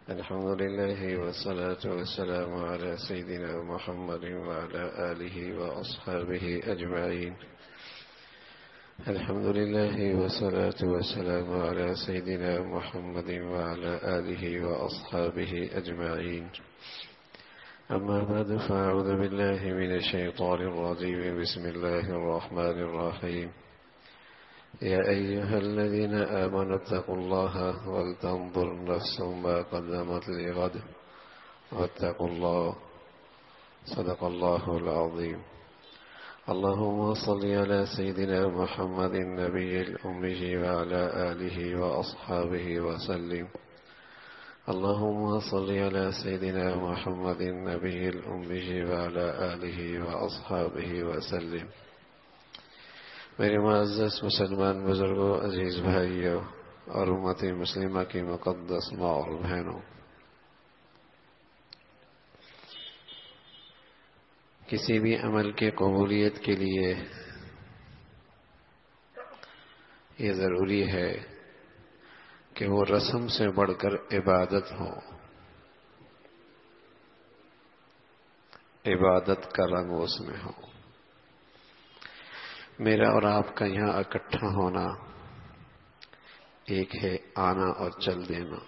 الحمد لله والصلاة والسلام على سيدنا محمد وعلى آله وأصحابه أجمعين. الحمد لله والصلاة والسلام على سيدنا محمد وعلى آله وأصحابه أجمعين. أما بعد، فأعوذ بالله من الشيطان الرجيم. بسم الله الرحمن الرحيم. يا أيها الذين آمنوا اتقوا الله ولتنظر نفس ما قدمت لغد واتقوا الله. صدق الله العظيم. اللهم صل على سيدنا محمد النبي الأمي وعلى آله وأصحابه وسلم. اللهم صل على سيدنا محمد النبي الأمي وعلى آله وأصحابه وسلم. میرے معزز مسلمان بزرگوں، عزیز بھائیوں اور امت مسلمہ کی مقدس ماں اور بہنوں، کسی بھی عمل کے قبولیت کے لیے یہ ضروری ہے کہ وہ رسم سے بڑھ کر عبادت ہو. عبادت کا رنگ اس میں ہو. میرا اور آپ کا یہاں اکٹھا ہونا ایک ہے آنا اور چل دینا،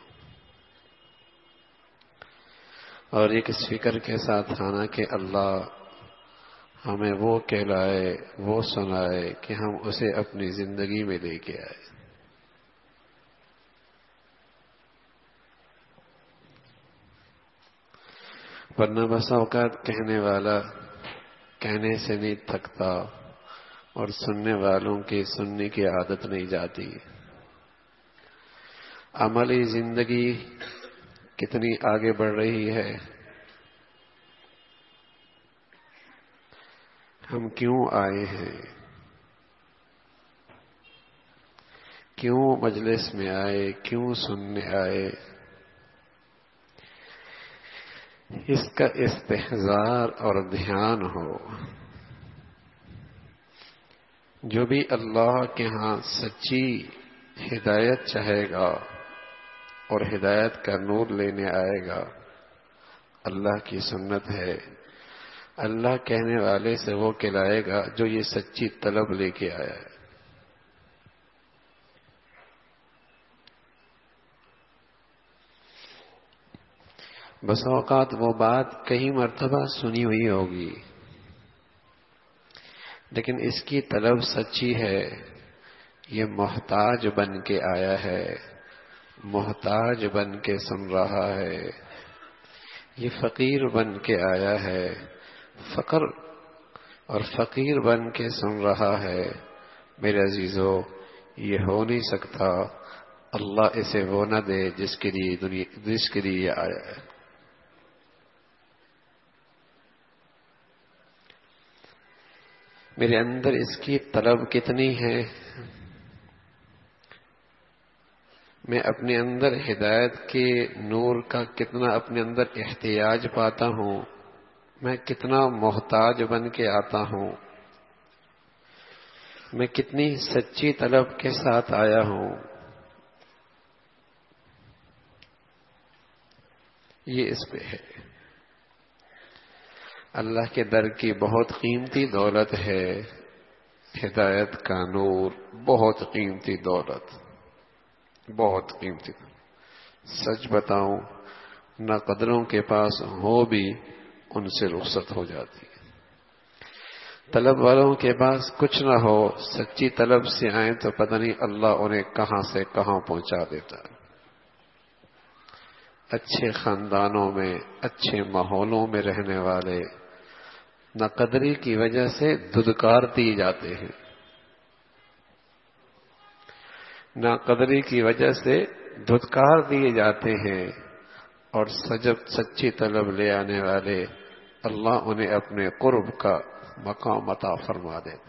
اور ایک اس فکر کے ساتھ آنا کہ اللہ ہمیں وہ کہلائے، وہ سنائے کہ ہم اسے اپنی زندگی میں لے کے آئے. ورنہ بس اوقات کہنے والا کہنے سے نہیں تھکتا اور سننے والوں کی سننے کی عادت نہیں جاتی. عملی زندگی کتنی آگے بڑھ رہی ہے. ہم کیوں آئے ہیں؟ کیوں مجلس میں آئے؟ کیوں سننے آئے؟ اس کا استحضار اور دھیان ہو. جو بھی اللہ کے ہاں سچی ہدایت چاہے گا اور ہدایت کا نور لینے آئے گا، اللہ کی سنت ہے، اللہ کہنے والے سے وہ کہلائے گا جو یہ سچی طلب لے کے آیا ہے. بس اوقات وہ بات کئی مرتبہ سنی ہوئی ہوگی، لیکن اس کی طلب سچی ہے. یہ محتاج بن کے آیا ہے، محتاج بن کے سن رہا ہے. یہ فقیر بن کے آیا ہے، فقر اور فقیر بن کے سن رہا ہے. میرے عزیزو، یہ ہو نہیں سکتا اللہ اسے وہ نہ دے جس کے لیے یہ آیا ہے. میرے اندر اس کی طلب کتنی ہے، میں اپنے اندر ہدایت کے نور کا کتنا اپنے اندر احتیاج پاتا ہوں، میں کتنا محتاج بن کے آتا ہوں، میں کتنی سچی طلب کے ساتھ آیا ہوں. یہ اس پہ ہے. اللہ کے در کی بہت قیمتی دولت ہے ہدایت کا نور. بہت قیمتی دولت، بہت قیمتی. سچ بتاؤں، نہ قدروں کے پاس ہو بھی ان سے رخصت ہو جاتی ہے. طلب والوں کے پاس کچھ نہ ہو، سچی طلب سے آئیں تو پتہ نہیں اللہ انہیں کہاں سے کہاں پہنچا دیتا ہے. اچھے خاندانوں میں، اچھے ماحولوں میں رہنے والے نہ قدری کی وجہ سے دھدکار دیے جاتے ہیں، نہ قدری کی وجہ سے دھدکار دیے جاتے ہیں، اور سچی طلب لے آنے والے اللہ انہیں اپنے قرب کا مقام عطا فرما دیتے.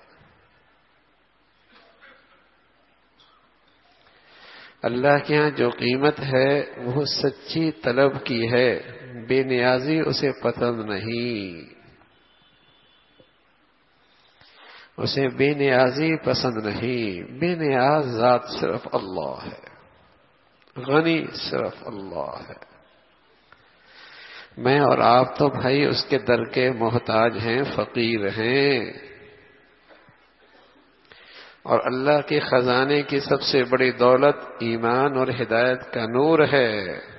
اللہ کے ہاں جو قیمت ہے وہ سچی طلب کی ہے. بے نیازی اسے پسند نہیں، اسے بے نیازی پسند نہیں. بے نیاز ذات صرف اللہ ہے، غنی صرف اللہ ہے. میں اور آپ تو بھائی اس کے در کے محتاج ہیں، فقیر ہیں، اور اللہ کے خزانے کی سب سے بڑی دولت ایمان اور ہدایت کا نور ہے۔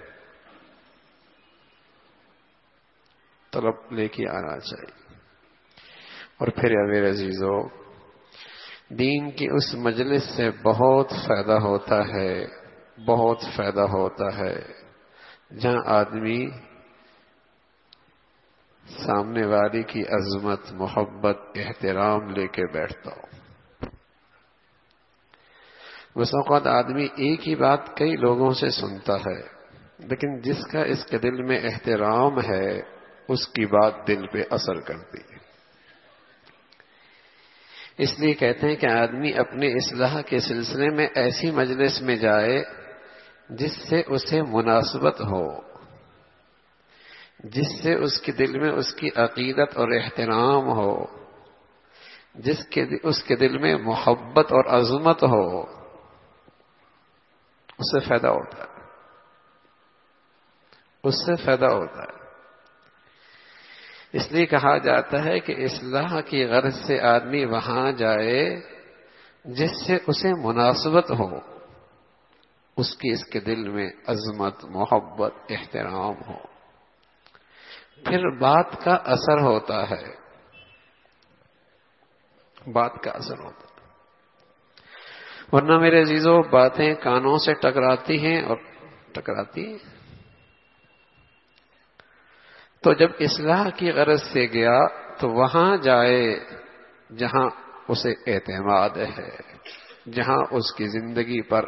طلب لے کے آنا چاہیے۔ اور پھر میرے عزیزو، دین کی اس مجلس سے بہت فائدہ ہوتا ہے، بہت فائدہ ہوتا ہے، جہاں آدمی سامنے والی کی عظمت، محبت، احترام لے کے بیٹھتا ہو۔ بس اوقات آدمی ایک ہی بات کئی لوگوں سے سنتا ہے، لیکن جس کا اس کے دل میں احترام ہے اس کی بات دل پہ اثر کرتی ہے۔ اس لیے کہتے ہیں کہ آدمی اپنے اصلاح کے سلسلے میں ایسی مجلس میں جائے جس سے اسے مناسبت ہو، جس سے اس کے دل میں اس کی عقیدت اور احترام ہو، اس کے دل میں محبت اور عظمت ہو، اس سے فائدہ ہوتا ہے، اس سے فائدہ ہوتا ہے۔ اس لیے کہا جاتا ہے کہ اصلاح کی غرض سے آدمی وہاں جائے جس سے اسے مناسبت ہو، اس کی اس کے دل میں عظمت، محبت، احترام ہو، پھر بات کا اثر ہوتا ہے، بات کا اثر ہوتا ہے۔ ورنہ میرے عزیزو، باتیں کانوں سے ٹکراتی ہیں اور ٹکراتی ہیں۔ تو جب اصلاح کی غرض سے گیا تو وہاں جائے جہاں اسے اعتماد ہے، جہاں اس کی زندگی پر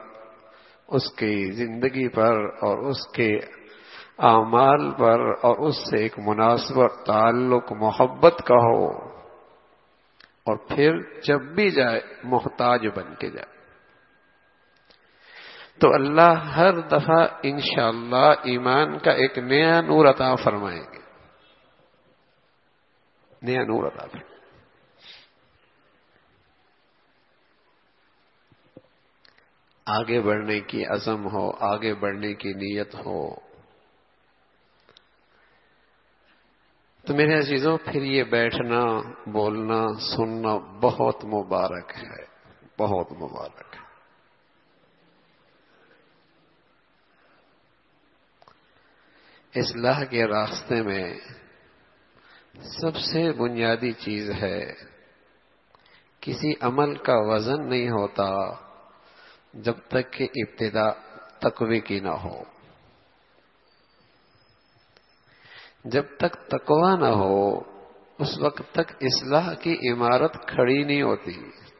اور اس کے اعمال پر اور اس سے ایک مناسب تعلق، محبت کا ہو، اور پھر جب بھی جائے محتاج بن کے جائے، تو اللہ ہر دفعہ انشاءاللہ ایمان کا ایک نیا نور عطا فرمائیں گے، نیا نور عطا فرمائیں۔ آگے بڑھنے کی عزم ہو، آگے بڑھنے کی نیت ہو، تو میرے عزیزوں پھر یہ بیٹھنا، بولنا، سننا بہت مبارک ہے، بہت مبارک ہے۔ اصلاح کے راستے میں سب سے بنیادی چیز ہے، کسی عمل کا وزن نہیں ہوتا جب تک کہ ابتدا تقوی کی نہ ہو۔ جب تک تقوی نہ ہو اس وقت تک اصلاح کی عمارت کھڑی نہیں ہوتی۔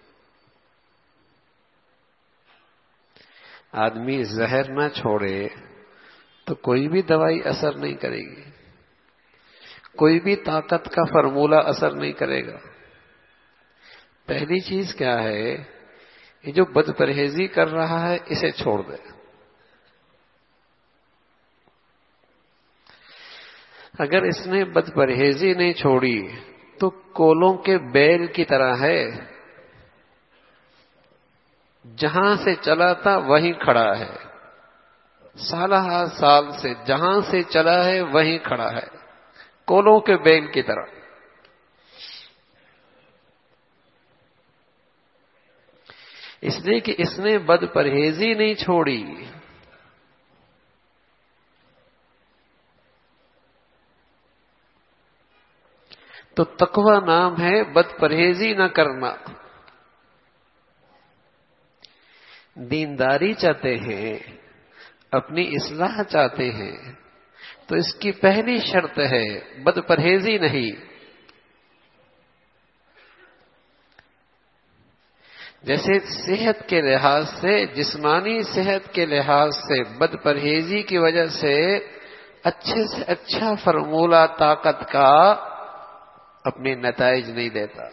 آدمی زہر نہ چھوڑے تو کوئی بھی دوائی اثر نہیں کرے گی، کوئی بھی طاقت کا فارمولہ اثر نہیں کرے گا۔ پہلی چیز کیا ہے؟ یہ جو بد پرہیزی کر رہا ہے اسے چھوڑ دے۔ اگر اس نے بد پرہیزی نہیں چھوڑی تو کولوں کے بیل کی طرح ہے، جہاں سے چلا تھا وہیں کھڑا ہے، سالہ سال سے جہاں سے چلا ہے وہیں کھڑا ہے، کولوں کے بیل کی طرح۔ اس لیے کہ اس نے بد پرہیزی نہیں چھوڑی۔ تو تقوی نام ہے بد پرہیزی نہ کرنا۔ دینداری چاہتے ہیں، اپنی اصلاح چاہتے ہیں، تو اس کی پہلی شرط ہے بد پرہیزی نہیں۔ جیسے صحت کے لحاظ سے، جسمانی صحت کے لحاظ سے بد پرہیزی کی وجہ سے اچھے سے اچھا فارمولہ طاقت کا اپنے نتائج نہیں دیتا،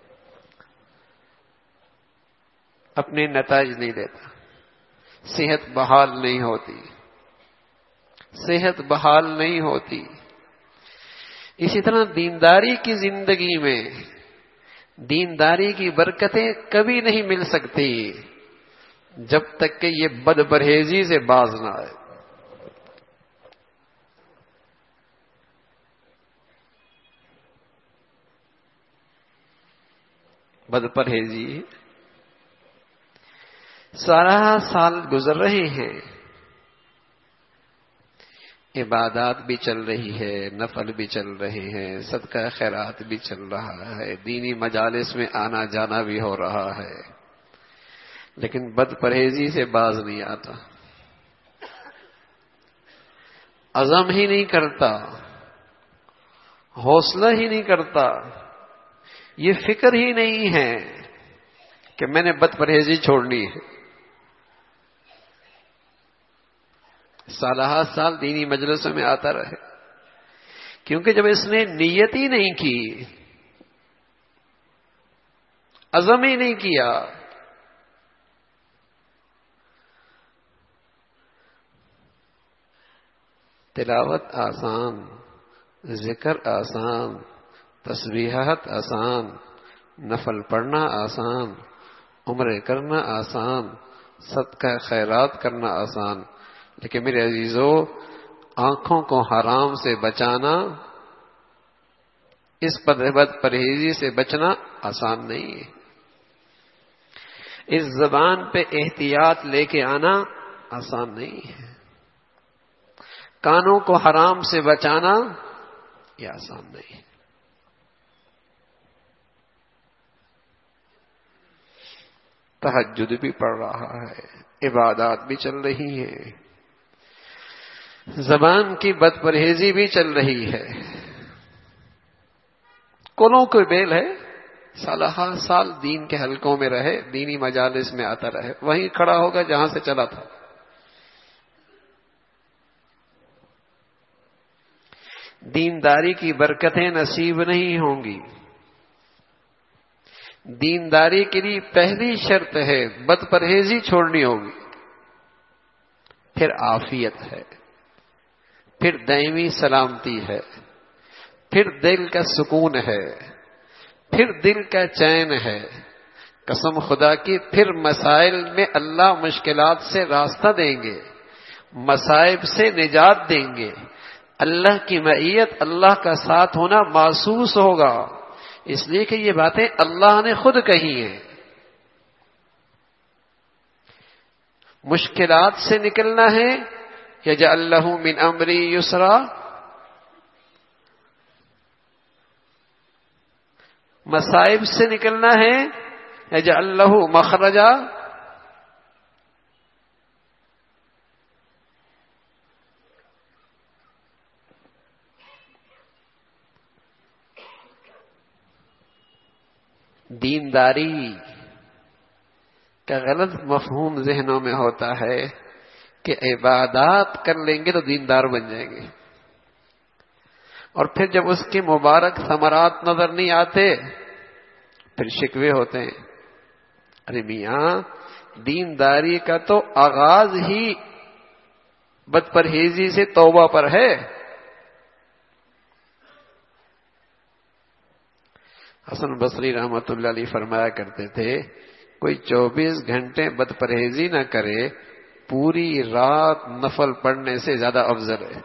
اپنے نتائج نہیں دیتا، صحت بحال نہیں ہوتی، صحت بحال نہیں ہوتی۔ اسی طرح دینداری کی زندگی میں دینداری کی برکتیں کبھی نہیں مل سکتی جب تک کہ یہ بد پرہیزی سے باز نہ آئے۔ بد پرہیزی. سارا سال گزر رہے ہیں، عبادات بھی چل رہی ہے، نفل بھی چل رہے ہیں، صدقہ خیرات بھی چل رہا ہے، دینی مجالس میں آنا جانا بھی ہو رہا ہے، لیکن بد پرہیزی سے باز نہیں آتا. عزم ہی نہیں کرتا، حوصلہ ہی نہیں کرتا، یہ فکر ہی نہیں ہے کہ میں نے بد پرہیزی چھوڑنی ہے. سالہ سال دینی مجلسوں میں آتا رہے، کیونکہ جب اس نے نیت ہی نہیں کی، عزم ہی نہیں کیا، تلاوت آسان، ذکر آسان، تسبیحات آسان، نفل پڑھنا آسان، عمرے کرنا آسان، صدقہ خیرات کرنا آسان، لیکن میرے عزیزو، آنکھوں کو حرام سے بچانا، اس بد پرہیزی سے بچنا آسان نہیں ہے. اس زبان پہ احتیاط لے کے آنا آسان نہیں ہے. کانوں کو حرام سے بچانا یہ آسان نہیں ہے. تہجد بھی پڑھ رہا ہے، عبادات بھی چل رہی ہیں، زبان کی بد پرہیزی بھی چل رہی ہے. کولوں کوئی بیل ہے، سالہ سال دین کے حلقوں میں رہے، دینی مجالس میں آتا رہے، وہیں کھڑا ہوگا جہاں سے چلا تھا. دینداری کی برکتیں نصیب نہیں ہوں گی. دینداری کے لیے پہلی شرط ہے بد پرہیزی چھوڑنی ہوگی، پھر عافیت ہے، پھر دائمی سلامتی ہے، پھر دل کا سکون ہے، پھر دل کا چین ہے. قسم خدا کی پھر مسائل میں اللہ مشکلات سے راستہ دیں گے، مصائب سے نجات دیں گے، اللہ کی معیت، اللہ کا ساتھ ہونا محسوس ہوگا، اس لیے کہ یہ باتیں اللہ نے خود کہی ہیں. مشکلات سے نکلنا ہے، یجعل لہ من امری یسرا، مصائب سے نکلنا ہے، یجعل لہ مخرجا، دینداری کا غلط مفہوم ذہنوں میں ہوتا ہے کہ عبادات کر لیں گے تو دیندار بن جائیں گے، اور پھر جب اس کے مبارک ثمرات نظر نہیں آتے پھر شکوے ہوتے ہیں. ارے میاں، دینداری کا تو آغاز ہی بد پرہیزی سے توبہ پر ہے. حسن بصری رحمت اللہ علیہ فرمایا کرتے تھے، کوئی 24 گھنٹے بد پرہیزی نہ کرے، پوری رات نفل پڑھنے سے زیادہ افضل ہے.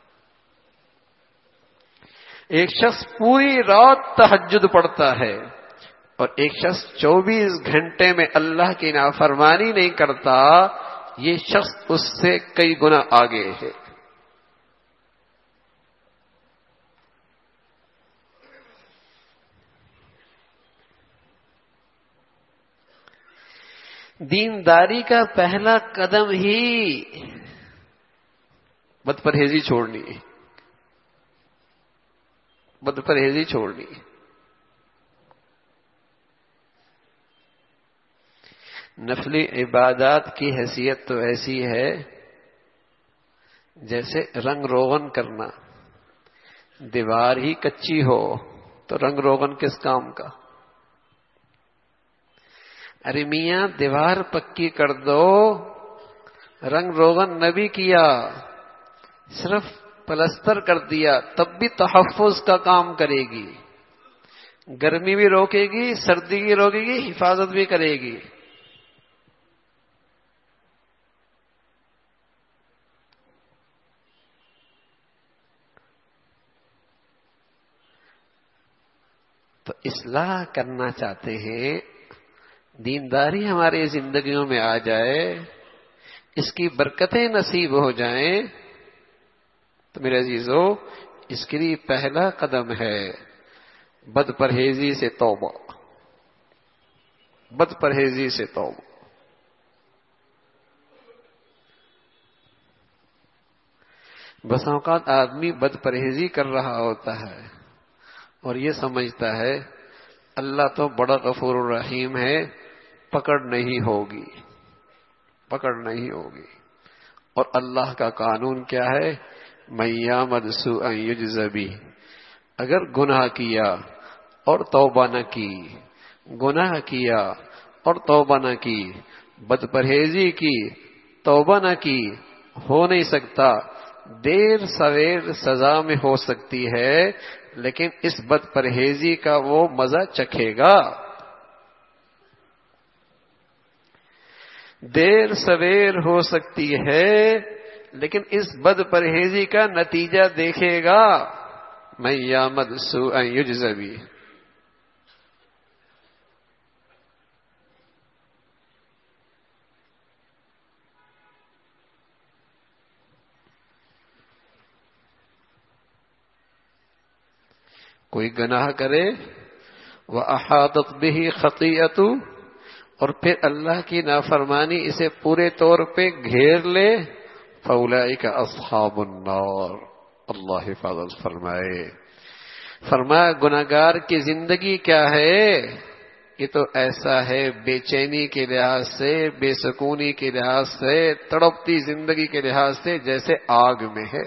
ایک شخص پوری رات تہجد پڑھتا ہے اور ایک شخص 24 گھنٹے میں اللہ کی نافرمانی نہیں کرتا، یہ شخص اس سے کئی گنا آگے ہے. دینداری کا پہلا قدم ہی بد پرہیزی چھوڑنی ہے. بد پرہیزی چھوڑنی. نفلی عبادات کی حیثیت تو ایسی ہے جیسے رنگ روغن کرنا. دیوار ہی کچی ہو تو رنگ روغن کس کام کا؟ ارے میاں، دیوار پکی کر دو، رنگ روغن نہ بھی کیا، صرف پلستر کر دیا، تب بھی تحفظ کا کام کرے گی، گرمی بھی روکے گی، سردی بھی روکے گی، حفاظت بھی کرے گی. تو اصلاح کرنا چاہتے ہیں، دینداری ہماری زندگیوں میں آ جائے، اس کی برکتیں نصیب ہو جائیں، تو میرے عزیزو اس کے لیے پہلا قدم ہے بد پرہیزی سے توبہ، بد پرہیزی سے توبہ۔ بس اوقات آدمی بد پرہیزی کر رہا ہوتا ہے اور یہ سمجھتا ہے اللہ تو بڑا غفور الرحیم ہے، پکڑ نہیں ہوگی، پکڑ نہیں ہوگی۔ اور اللہ کا قانون کیا ہے؟ من یعمل سوءا یجز بہ، اگر گناہ کیا اور توبہ نہ کی، گناہ کیا اور توبہ نہ کی، بد پرہیزی کی، توبہ نہ کی، ہو نہیں سکتا، دیر سویر سزا میں ہو سکتی ہے، لیکن اس بد پرہیزی کا وہ مزہ چکھے گا، دیر سویر ہو سکتی ہے لیکن اس بد پرہیزی کا نتیجہ دیکھے گا۔ من یعمل سوءا یجز بہ۔ کوئی گناہ کرے وَأَحَاطَتْ بِهِ خَطِيئَتُهُ، اور پھر اللہ کی نافرمانی اسے پورے طور پہ گھیر لے، فَأُولَئِكَ أَصْحَابُ النَّارِ، اللہ حفاظت فرمائے۔ فرمایا گناہگار کی زندگی کیا ہے؟ یہ تو ایسا ہے بے چینی کے لحاظ سے، بے سکونی کے لحاظ سے، تڑپتی زندگی کے لحاظ سے جیسے آگ میں ہے۔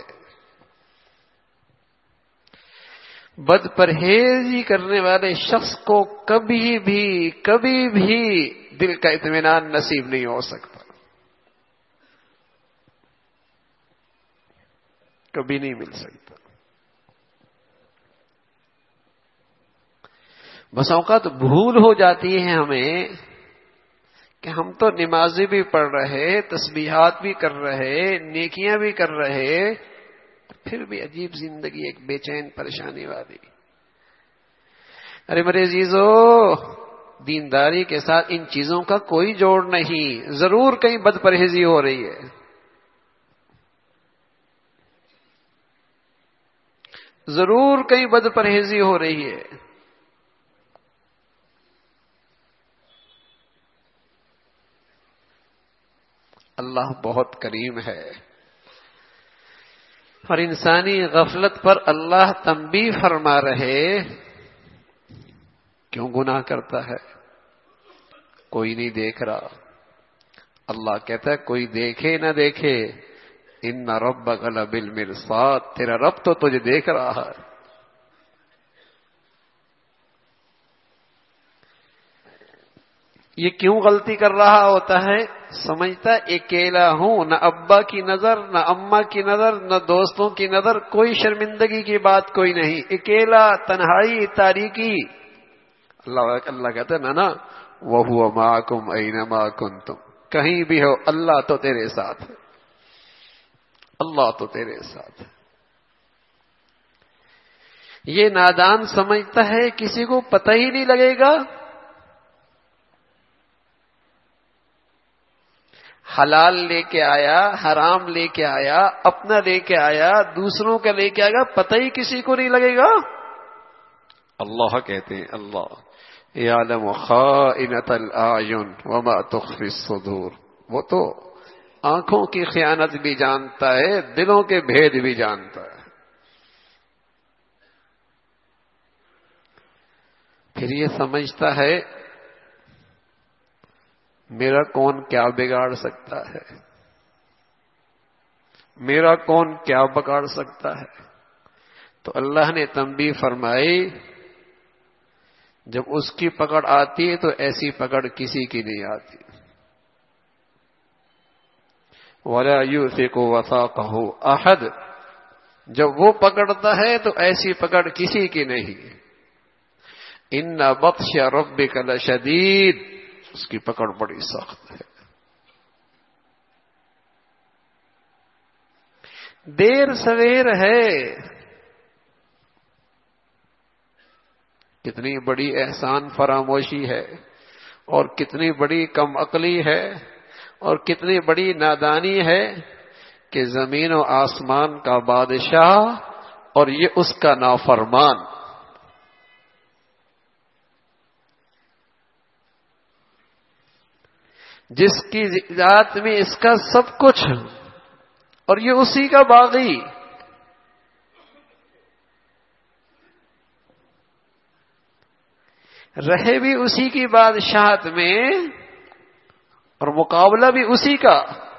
بد پرہیزی کرنے والے شخص کو کبھی بھی دل کا اطمینان نصیب نہیں ہو سکتا، کبھی نہیں مل سکتا۔ بس اوقات بھول ہو جاتی ہے ہمیں کہ ہم تو نمازیں بھی پڑھ رہے، تسبیحات بھی کر رہے، نیکیاں بھی کر رہے، پھر بھی عجیب زندگی ایک بے چین پریشانی والی۔ ارے میرے عزیزو، دینداری کے ساتھ ان چیزوں کا کوئی جوڑ نہیں، ضرور کہیں بد پرہیزی ہو رہی ہے، ضرور کہیں بد پرہیزی ہو رہی ہے۔ اللہ بہت کریم ہے، اور انسانی غفلت پر اللہ تنبیہ فرما رہے، کیوں گناہ کرتا ہے؟ کوئی نہیں دیکھ رہا۔ اللہ کہتا ہے کوئی دیکھے نہ دیکھے، ان ربک لبالمرصاد، تیرا رب تو تجھے دیکھ رہا ہے۔ یہ کیوں غلطی کر رہا ہوتا ہے؟ سمجھتا اکیلا ہوں، نہ ابا کی نظر، نہ اماں کی نظر، نہ دوستوں کی نظر، کوئی شرمندگی کی بات کوئی نہیں، اکیلا، تنہائی، تاریکی۔ اللہ کہتا ہے نا وَهُوَ مَعَكُمْ أَيْنَمَا كُنْتُمْ، کہیں بھی ہو اللہ تو تیرے ساتھ ہے، اللہ تو تیرے ساتھ ہے۔ یہ نادان سمجھتا ہے کسی کو پتہ ہی نہیں لگے گا، حلال لے کے آیا، حرام لے کے آیا، اپنا لے کے آیا، دوسروں کا لے کے آیا، پتہ ہی کسی کو نہیں لگے گا۔ اللہ کہتے ہیں اللہ یعلم خائنۃ الاعین وما تخفی الصدور، وہ تو آنکھوں کی خیانت بھی جانتا ہے، دلوں کے بھید بھی جانتا ہے۔ پھر یہ سمجھتا ہے میرا کون کیا بگاڑ سکتا ہے، میرا کون کیا بگاڑ سکتا ہے؟ تو اللہ نے تنبیہ فرمائی جب اس کی پکڑ آتی ہے تو ایسی پکڑ کسی کی نہیں آتی۔ وَلَا يُوثِقُ وَثَاقَهُ أَحَدٌ، جب وہ پکڑتا ہے تو ایسی پکڑ کسی کی نہیں۔ إِنَّ بَطْشَ رَبِّكَ لَشَدِيدٌ، اس کی پکڑ بڑی سخت ہے۔ دیر سویر ہے، کتنی بڑی احسان فراموشی ہے، اور کتنی بڑی کم عقلی ہے، اور کتنی بڑی نادانی ہے کہ زمین و آسمان کا بادشاہ اور یہ اس کا نافرمان، جس کی ذات میں اس کا سب کچھ اور یہ اسی کا باغی، رہے بھی اسی کی بادشاہت میں اور مقابلہ بھی اسی کا۔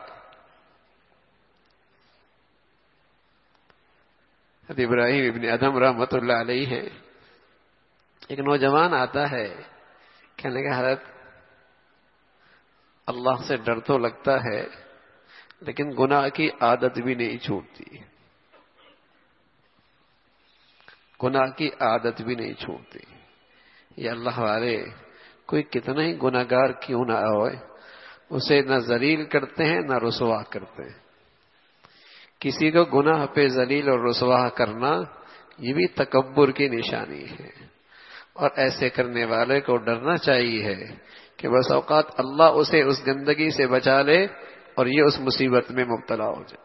حضرت ابراہیم ابن ادھم رحمۃ اللہ علیہ ہے، ایک نوجوان آتا ہے، کہنے لگا حضرت اللہ سے ڈر تو لگتا ہے لیکن گناہ کی عادت بھی نہیں چھوٹتی، گناہ کی عادت بھی نہیں چھوٹتی۔ یہ اللہ والے کوئی کتنا ہی گناہگار کیوں نہ ہوئے، اسے نہ ذلیل کرتے ہیں نہ رسوا کرتے ہیں۔ کسی کو گناہ پہ ذلیل اور رسوا کرنا یہ بھی تکبر کی نشانی ہے، اور ایسے کرنے والے کو ڈرنا چاہیے کہ بس اوقات اللہ اسے اس گندگی سے بچا لے اور یہ اس مصیبت میں مبتلا ہو جائے۔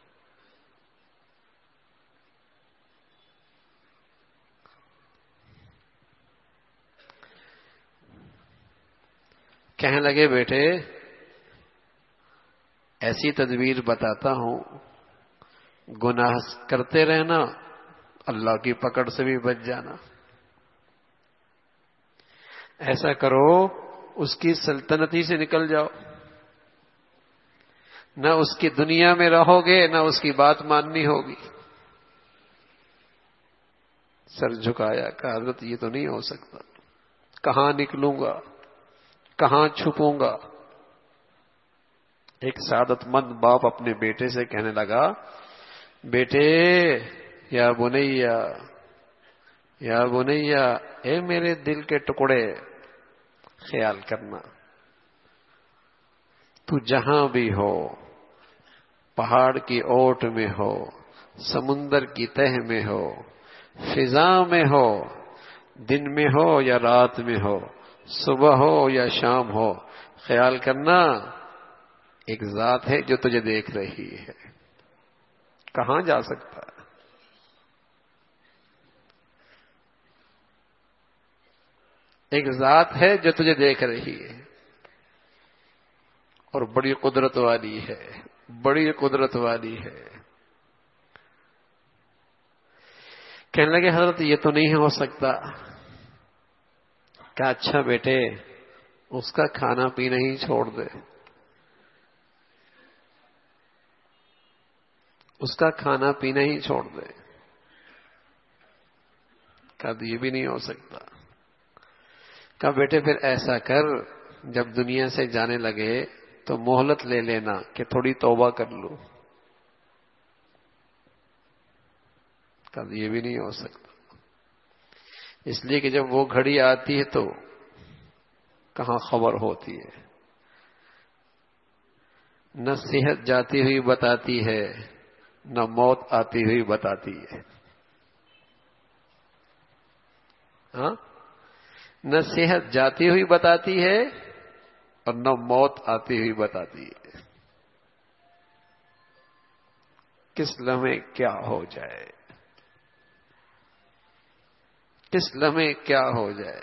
کہنے لگے بیٹے ایسی تدبیر بتاتا ہوں، گناہ کرتے رہنا، اللہ کی پکڑ سے بھی بچ جانا۔ ایسا کرو اس کی سلطنتی سے نکل جاؤ، نہ اس کی دنیا میں رہو گے نہ اس کی بات ماننی ہوگی۔ سر جھکایا کہ حضرت یہ تو نہیں ہو سکتا، کہاں نکلوں گا، کہاں چھپوں گا؟ ایک سعادت مند باپ اپنے بیٹے سے کہنے لگا، بیٹے یا بنیا، یا بنیا، اے میرے دل کے ٹکڑے، خیال کرنا تو جہاں بھی ہو، پہاڑ کی اوٹ میں ہو، سمندر کی تہ میں ہو، فضا میں ہو، دن میں ہو یا رات میں ہو، صبح ہو یا شام ہو، خیال کرنا ایک ذات ہے جو تجھے دیکھ رہی ہے۔ کہاں جا سکتا ہے؟ ایک ذات ہے جو تجھے دیکھ رہی ہے اور بڑی قدرت والی ہے، بڑی قدرت والی ہے۔ کہنے لگے حضرت یہ تو نہیں ہو سکتا۔ کہا اچھا بیٹے اس کا کھانا پینا ہی چھوڑ دے، اس کا کھانا پینا ہی چھوڑ دے۔ کہا یہ بھی نہیں ہو سکتا۔ کہا بیٹے پھر ایسا کر، جب دنیا سے جانے لگے تو مہلت لے لینا کہ تھوڑی توبہ کر لوں۔ کہا یہ بھی نہیں ہو سکتا، اس لیے کہ جب وہ گھڑی آتی ہے تو کہاں خبر ہوتی ہے، نہ صحت جاتی ہوئی بتاتی ہے نہ موت آتی ہوئی بتاتی ہے۔ ہاں، نہ صحت جاتی ہوئی بتاتی ہے اور نہ موت آتی ہوئی بتاتی ہے۔ کس لمحے کیا ہو جائے، کس لمحے کیا ہو جائے۔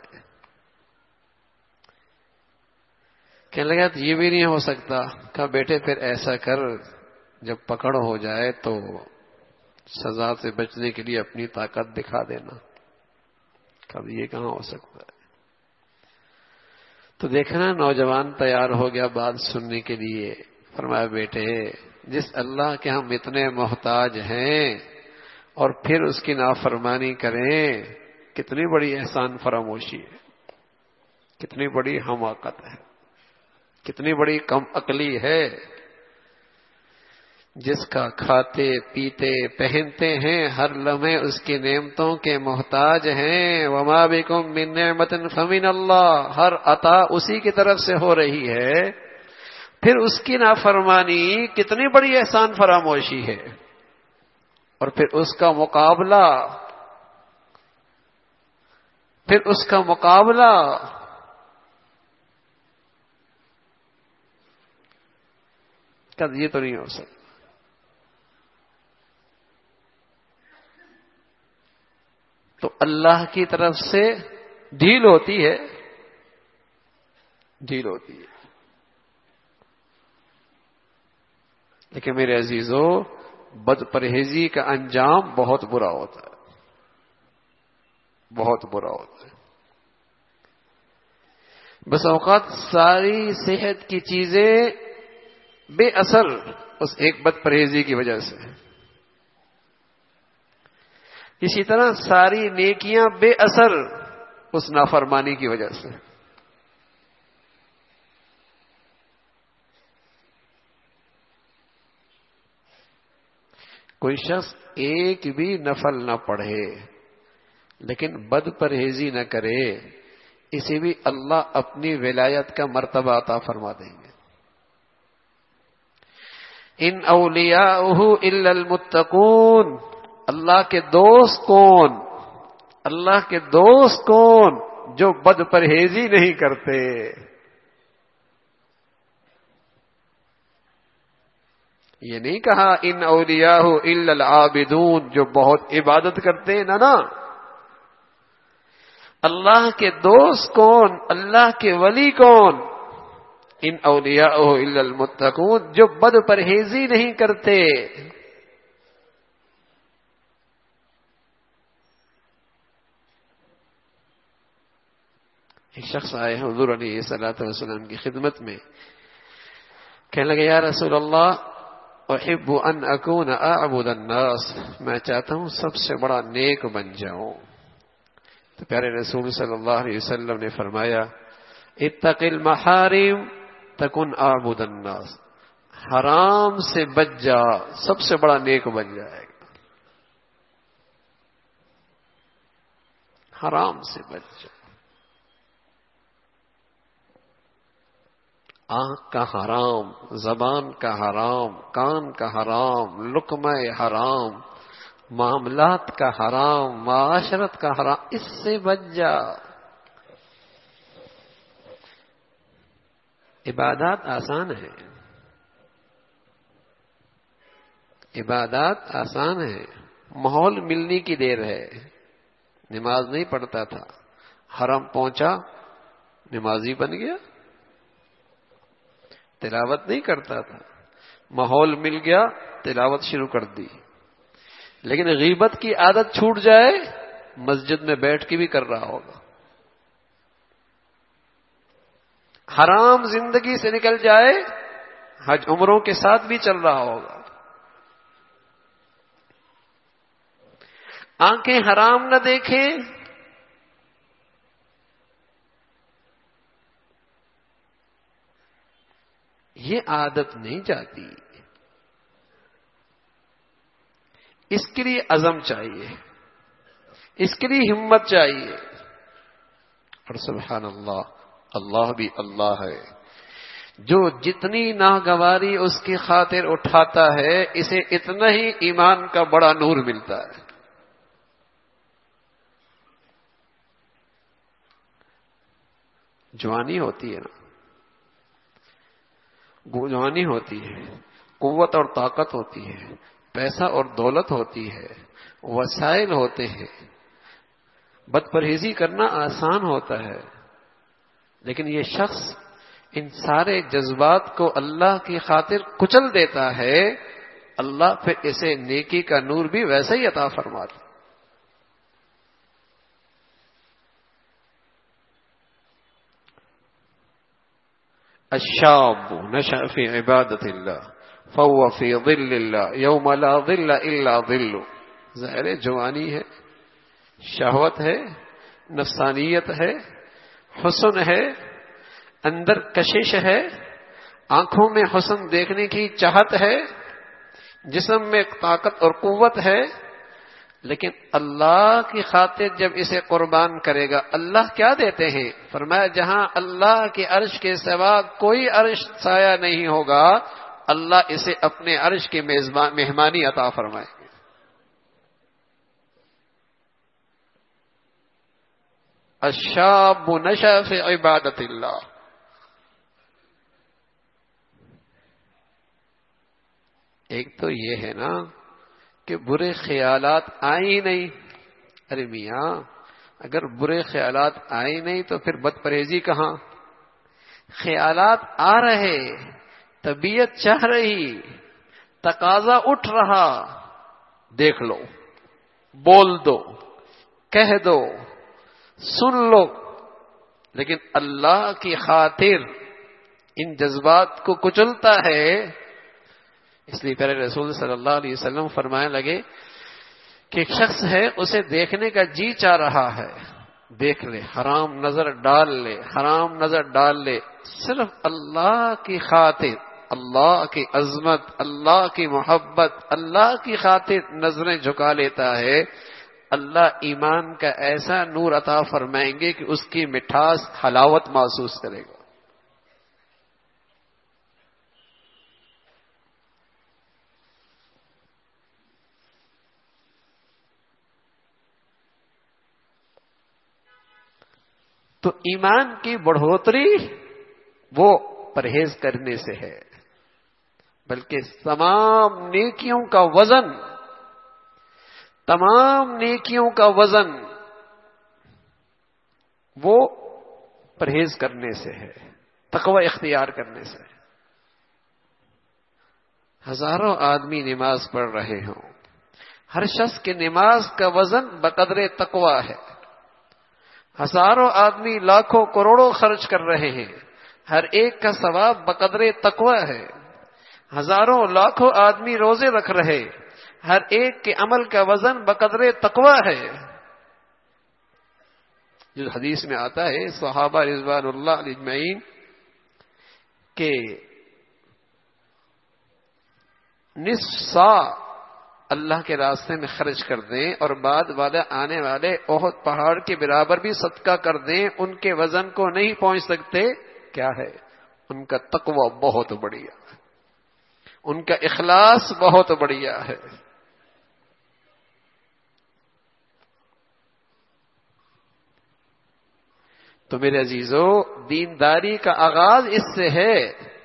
کہنے لگا تو یہ بھی نہیں ہو سکتا۔ کہا بیٹے پھر ایسا کر، جب پکڑ ہو جائے تو سزا سے بچنے کے لیے اپنی طاقت دکھا دینا۔ کہا یہ کہاں ہو سکتا ہے؟ تو دیکھنا نوجوان تیار ہو گیا بات سننے کے لیے۔ فرمایا بیٹے جس اللہ کے ہم اتنے محتاج ہیں اور پھر اس کی نافرمانی کریں، کتنی بڑی احسان فراموشی ہے، کتنی بڑی حماقت ہے، کتنی بڑی کم عقلی ہے۔ جس کا کھاتے پیتے پہنتے ہیں ہر لمحے اس کی نعمتوں کے محتاج ہیں۔ وما بکم من نعمت فمن اللہ، ہر عطا اسی کی طرف سے ہو رہی ہے، پھر اس کی نافرمانی کتنی بڑی احسان فراموشی ہے، اور پھر اس کا مقابلہ پھر اس کا مقابلہ یہ تو نہیں ہو سکتا. تو اللہ کی طرف سے ڈھیل ہوتی ہے، ڈھیل ہوتی ہے. لیکن میرے عزیزو، بد پرہیزی کا انجام بہت برا ہوتا ہے، بہت برا ہوتا ہے. بس اوقات ساری صحت کی چیزیں بے اثر اس ایک بد پرہیزی کی وجہ سے. اسی طرح ساری نیکیاں بے اثر اس نافرمانی کی وجہ سے. کوئی شخص ایک بھی نفل نہ پڑھے لیکن بد پرہیزی نہ کرے، اسے بھی اللہ اپنی ولایت کا مرتبہ عطا فرما دیں گے. ان اولیاءہ الا المتقون. اللہ کے دوست کون؟ اللہ کے دوست کون؟ جو بد پرہیزی نہیں کرتے. یہ نہیں کہا ان اولیاء الا العابدون، جو بہت عبادت کرتے ہیں، نا. اللہ کے دوست کون؟ اللہ کے ولی کون؟ ان اولیاء الا المتقون، جو بد پرہیزی نہیں کرتے. ایک شخص آئے حضور علیہ الصلوۃ والسلام کی خدمت میں، کہنے لگے یا رسول اللہ احب ان اکون اعبد الناس، میں چاہتا ہوں سب سے بڑا نیک بن جاؤں. تو پیارے رسول صلی اللہ علیہ وسلم نے فرمایا اتق المحارم تکن اعبد الناس. حرام سے بچ جا، سب سے بڑا نیک بن جائے گا. حرام سے بچ جا. آنکھ کا حرام، زبان کا حرام، کان کا حرام، لقمہ حرام، معاملات کا حرام، معاشرت کا حرام، اس سے بچ جا. عبادات آسان ہے، عبادات آسان ہے. ماحول ملنے کی دیر ہے. نماز نہیں پڑھتا تھا، حرم پہنچا نمازی بن گیا. تلاوت نہیں کرتا تھا، ماحول مل گیا تلاوت شروع کر دی. لیکن غیبت کی عادت چھوٹ جائے، مسجد میں بیٹھ کے بھی کر رہا ہوگا. حرام زندگی سے نکل جائے، حج عمروں کے ساتھ بھی چل رہا ہوگا. آنکھیں حرام نہ دیکھیں، یہ عادت نہیں جاتی. اس کے لیے عزم چاہیے، اس کے لیے ہمت چاہیے. اور سبحان اللہ، اللہ بھی اللہ ہے. جو جتنی ناگواری اس کی خاطر اٹھاتا ہے، اسے اتنا ہی ایمان کا بڑا نور ملتا ہے. جوانی ہوتی ہے نا، جوانی ہوتی ہے، قوت اور طاقت ہوتی ہے، پیسہ اور دولت ہوتی ہے، وسائل ہوتے ہیں. بد پرہیزی کرنا آسان ہوتا ہے، لیکن یہ شخص ان سارے جذبات کو اللہ کی خاطر کچل دیتا ہے، اللہ پھر اسے نیکی کا نور بھی ویسے ہی عطا فرماتا. الشاب نشأ في عبادة الله فهو في ظل الله يوم لا ظل إلا ظل. ظاہر جوانی ہے، شہوت ہے، نفسانیت ہے، حسن ہے، اندر کشش ہے، آنکھوں میں حسن دیکھنے کی چاہت ہے، جسم میں طاقت اور قوت ہے. لیکن اللہ کی خاطر جب اسے قربان کرے گا، اللہ کیا دیتے ہیں؟ فرمایا جہاں اللہ کے عرش کے سوا کوئی عرش سایہ نہیں ہوگا، اللہ اسے اپنے عرش کی مہمانی عطا فرمائے گا. الشاب نشأ فی عبادت اللہ. ایک تو یہ ہے نا کہ برے خیالات آئے ہی نہیں. ارے میاں اگر برے خیالات آئے نہیں تو پھر بد پرہیزی کہاں؟ خیالات آ رہے، طبیعت چاہ رہی، تقاضا اٹھ رہا، دیکھ لو، بول دو، کہہ دو، سن لو. لیکن اللہ کی خاطر ان جذبات کو کچلتا ہے. اس لیے پیارے رسول صلی اللہ علیہ وسلم فرمانے لگے کہ ایک شخص ہے اسے دیکھنے کا جی چاہ رہا ہے، دیکھ لے، حرام نظر ڈال لے، حرام نظر ڈال لے، صرف اللہ کی خاطر، اللہ کی عظمت، اللہ کی محبت، اللہ کی خاطر نظریں جھکا لیتا ہے. اللہ ایمان کا ایسا نور عطا فرمائیں گے کہ اس کی مٹھاس، حلاوت محسوس کرے گا. تو ایمان کی بڑھوتری وہ پرہیز کرنے سے ہے، بلکہ تمام نیکیوں کا وزن، تمام نیکیوں کا وزن وہ پرہیز کرنے سے ہے، تقوی اختیار کرنے سے. ہزاروں آدمی نماز پڑھ رہے ہوں، ہر شخص کے نماز کا وزن بقدر تقوی ہے. ہزاروں آدمی لاکھوں کروڑوں خرچ کر رہے ہیں، ہر ایک کا ثواب بقدر تقوی ہے. ہزاروں لاکھوں آدمی روزے رکھ رہے، ہر ایک کے عمل کا وزن بقدر تقوی ہے. جو حدیث میں آتا ہے صحابہ رضوان اللہ علیہ اجمعین کہ نصف سا اللہ کے راستے میں خرچ کر دیں اور بعد والے آنے والے احد پہاڑ کے برابر بھی صدقہ کر دیں، ان کے وزن کو نہیں پہنچ سکتے. کیا ہے؟ ان کا تقوی بہت بڑھیا ہے، ان کا اخلاص بہت بڑھیا ہے. تو میرے عزیزو، دینداری کا آغاز اس سے ہے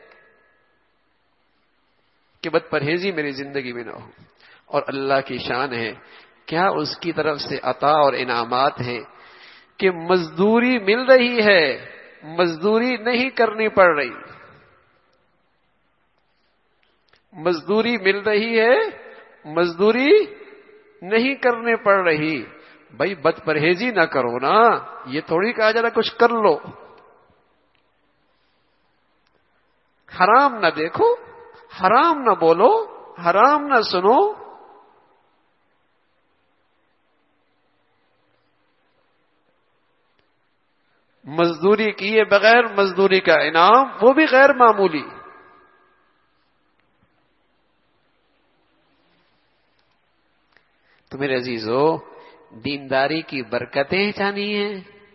کہ بد پرہیزی میری زندگی میں نہ ہو. اور اللہ کی شان ہے، کیا اس کی طرف سے عطا اور انعامات ہیں کہ مزدوری مل رہی ہے، مزدوری نہیں کرنی پڑ رہی. مزدوری مل رہی ہے، مزدوری نہیں کرنے پڑ رہی. بھائی بد پرہیزی نہ کرو نا، یہ تھوڑی کہا جا رہا کچھ کر لو. حرام نہ دیکھو، حرام نہ بولو، حرام نہ سنو. مزدوری کیے بغیر مزدوری کا انعام، وہ بھی غیر معمولی. تو میرے عزیزو، دینداری کی برکتیں چاہنی ہیں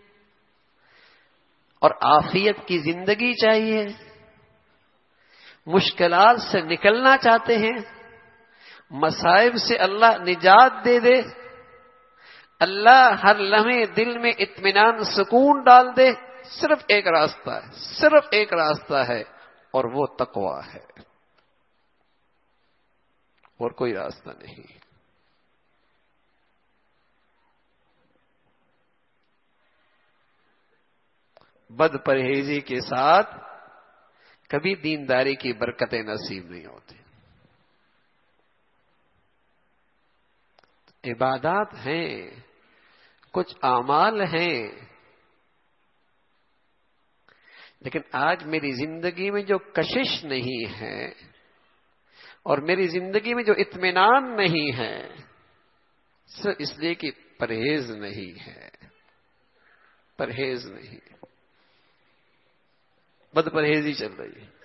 اور عافیت کی زندگی چاہیے. مشکلات سے نکلنا چاہتے ہیں، مصائب سے اللہ نجات دے دے، اللہ ہر لمحے دل میں اطمینان، سکون ڈال دے. صرف ایک راستہ ہے، صرف ایک راستہ ہے، اور وہ تقویٰ ہے، اور کوئی راستہ نہیں. بد پرہیزی کے ساتھ کبھی دینداری کی برکتیں نصیب نہیں ہوتی. عبادات ہیں، کچھ اعمال ہیں، لیکن آج میری زندگی میں جو کشش نہیں ہے اور میری زندگی میں جو اطمینان نہیں ہے، صرف اس لیے کہ پرہیز نہیں ہے. پرہیز نہیں، بد پرہیزی چل رہی ہے.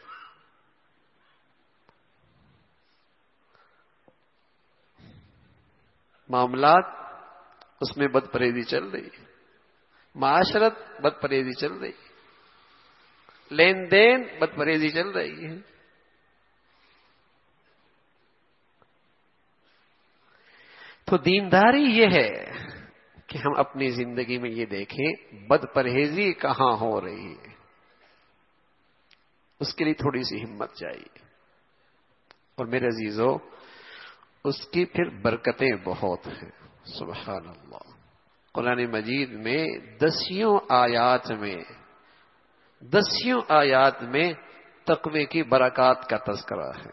معاملات اس میں بد پرہیزی چل رہی ہے، معاشرت بد پرہیزی چل رہی ہے، لین دین بد پرہیزی چل رہی ہے. تو دینداری یہ ہے کہ ہم اپنی زندگی میں یہ دیکھیں بد پرہیزی کہاں ہو رہی ہے، اس کے لیے تھوڑی سی ہمت چاہیے. اور میرے عزیزو، اس کی پھر برکتیں بہت ہیں. سبحان اللہ. قرآن مجید میں دسیوں آیات میں تقوی کی برکات کا تذکرہ ہے.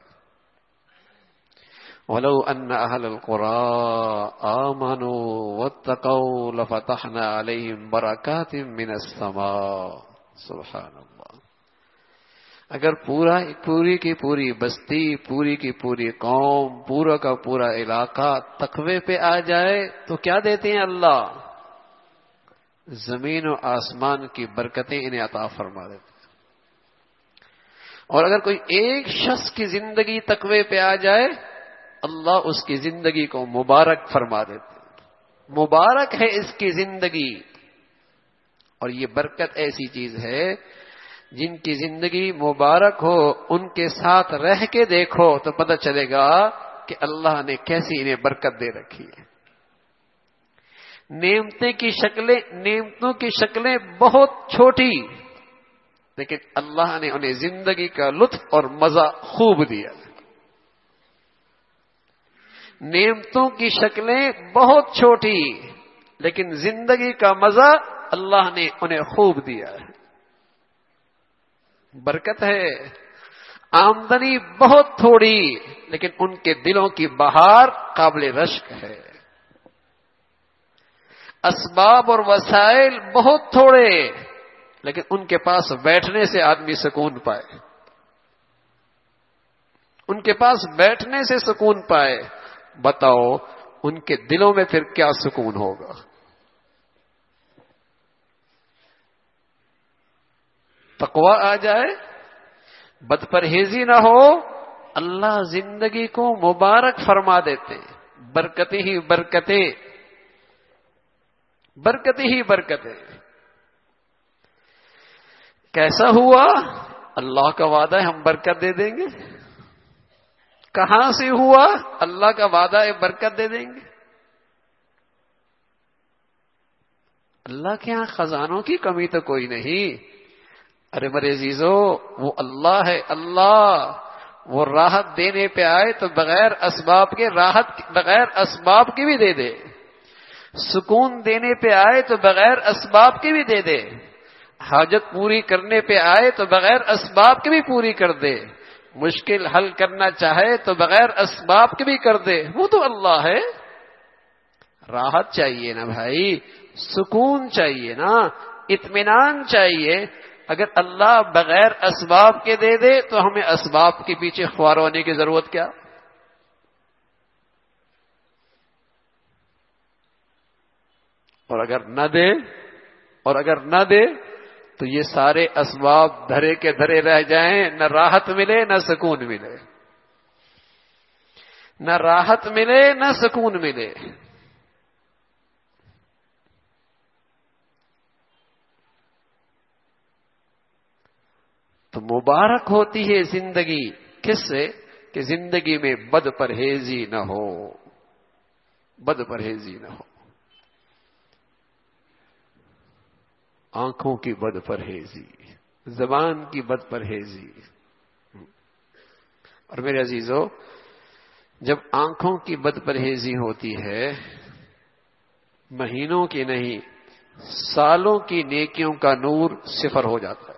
وَلَوْ أَنَّ أَهْلَ الْقُرَىٰ آمَنُوا وَاتَّقَوْا لَفَتَحْنَا عَلَيْهِمْ بَرَكَاتٍ مِّنَ السَّمَاءِ. سبحان اللہ. اگر پوری کی پوری بستی، پوری کی پوری قوم، پورا کا پورا علاقہ تقوی پہ آ جائے تو کیا دیتے ہیں اللہ؟ زمین و آسمان کی برکتیں انہیں عطا فرما دیتے ہیں. اور اگر کوئی ایک شخص کی زندگی تقوی پہ آ جائے، اللہ اس کی زندگی کو مبارک فرما دیتے ہیں. مبارک ہے اس کی زندگی. اور یہ برکت ایسی چیز ہے، جن کی زندگی مبارک ہو ان کے ساتھ رہ کے دیکھو تو پتہ چلے گا کہ اللہ نے کیسی انہیں برکت دے رکھی ہے. نعمتوں کی شکلیں بہت چھوٹی، لیکن اللہ نے انہیں زندگی کا لطف اور مزہ خوب دیا. نعمتوں کی شکلیں بہت چھوٹی، لیکن زندگی کا مزہ اللہ نے انہیں خوب دیا ہے. برکت ہے. آمدنی بہت تھوڑی، لیکن ان کے دلوں کی بہار قابل رشک ہے. اسباب اور وسائل بہت تھوڑے، لیکن ان کے پاس بیٹھنے سے آدمی سکون پائے. ان کے پاس بیٹھنے سے سکون پائے. بتاؤ ان کے دلوں میں پھر کیا سکون ہوگا؟ تقوی آ جائے، بد پرہیزی نہ ہو، اللہ زندگی کو مبارک فرما دیتے. برکتیں ہی برکتیں، برکتیں ہی برکتیں. کیسا ہوا؟ اللہ کا وعدہ ہے ہم برکت دے دیں گے. کہاں سے ہوا؟ اللہ کا وعدہ ہے برکت دے دیں گے. اللہ کے ہاں خزانوں کی کمی تو کوئی نہیں. ارے میرے عزیزو، وہ اللہ ہے. اللہ وہ راحت دینے پہ آئے تو بغیر اسباب کے راحت، بغیر اسباب کی بھی دے دے. سکون دینے پہ آئے تو بغیر اسباب کی بھی دے دے. حاجت پوری کرنے پہ آئے تو بغیر اسباب کی بھی پوری کر دے. مشکل حل کرنا چاہے تو بغیر اسباب کے بھی کر دے. وہ تو اللہ ہے. راحت چاہیے نا بھائی، سکون چاہیے نا، اطمینان چاہیے. اگر اللہ بغیر اسباب کے دے دے تو ہمیں اسباب کے پیچھے خوار ہونے کی ضرورت کیا؟ اور اگر نہ دے تو یہ سارے اسباب دھرے کے دھرے رہ جائیں، نہ راحت ملے نہ سکون ملے. نہ راحت ملے نہ سکون ملے. تو مبارک ہوتی ہے زندگی کس سے؟ کہ زندگی میں بد پرہیزی نہ ہو. بد پرہیزی نہ ہو. آنکھوں کی بد پرہیزی، زبان کی بد پرہیزی. اور میرے عزیزو، جب آنکھوں کی بد پرہیزی ہوتی ہے، مہینوں کی نہیں سالوں کی نیکیوں کا نور صفر ہو جاتا ہے.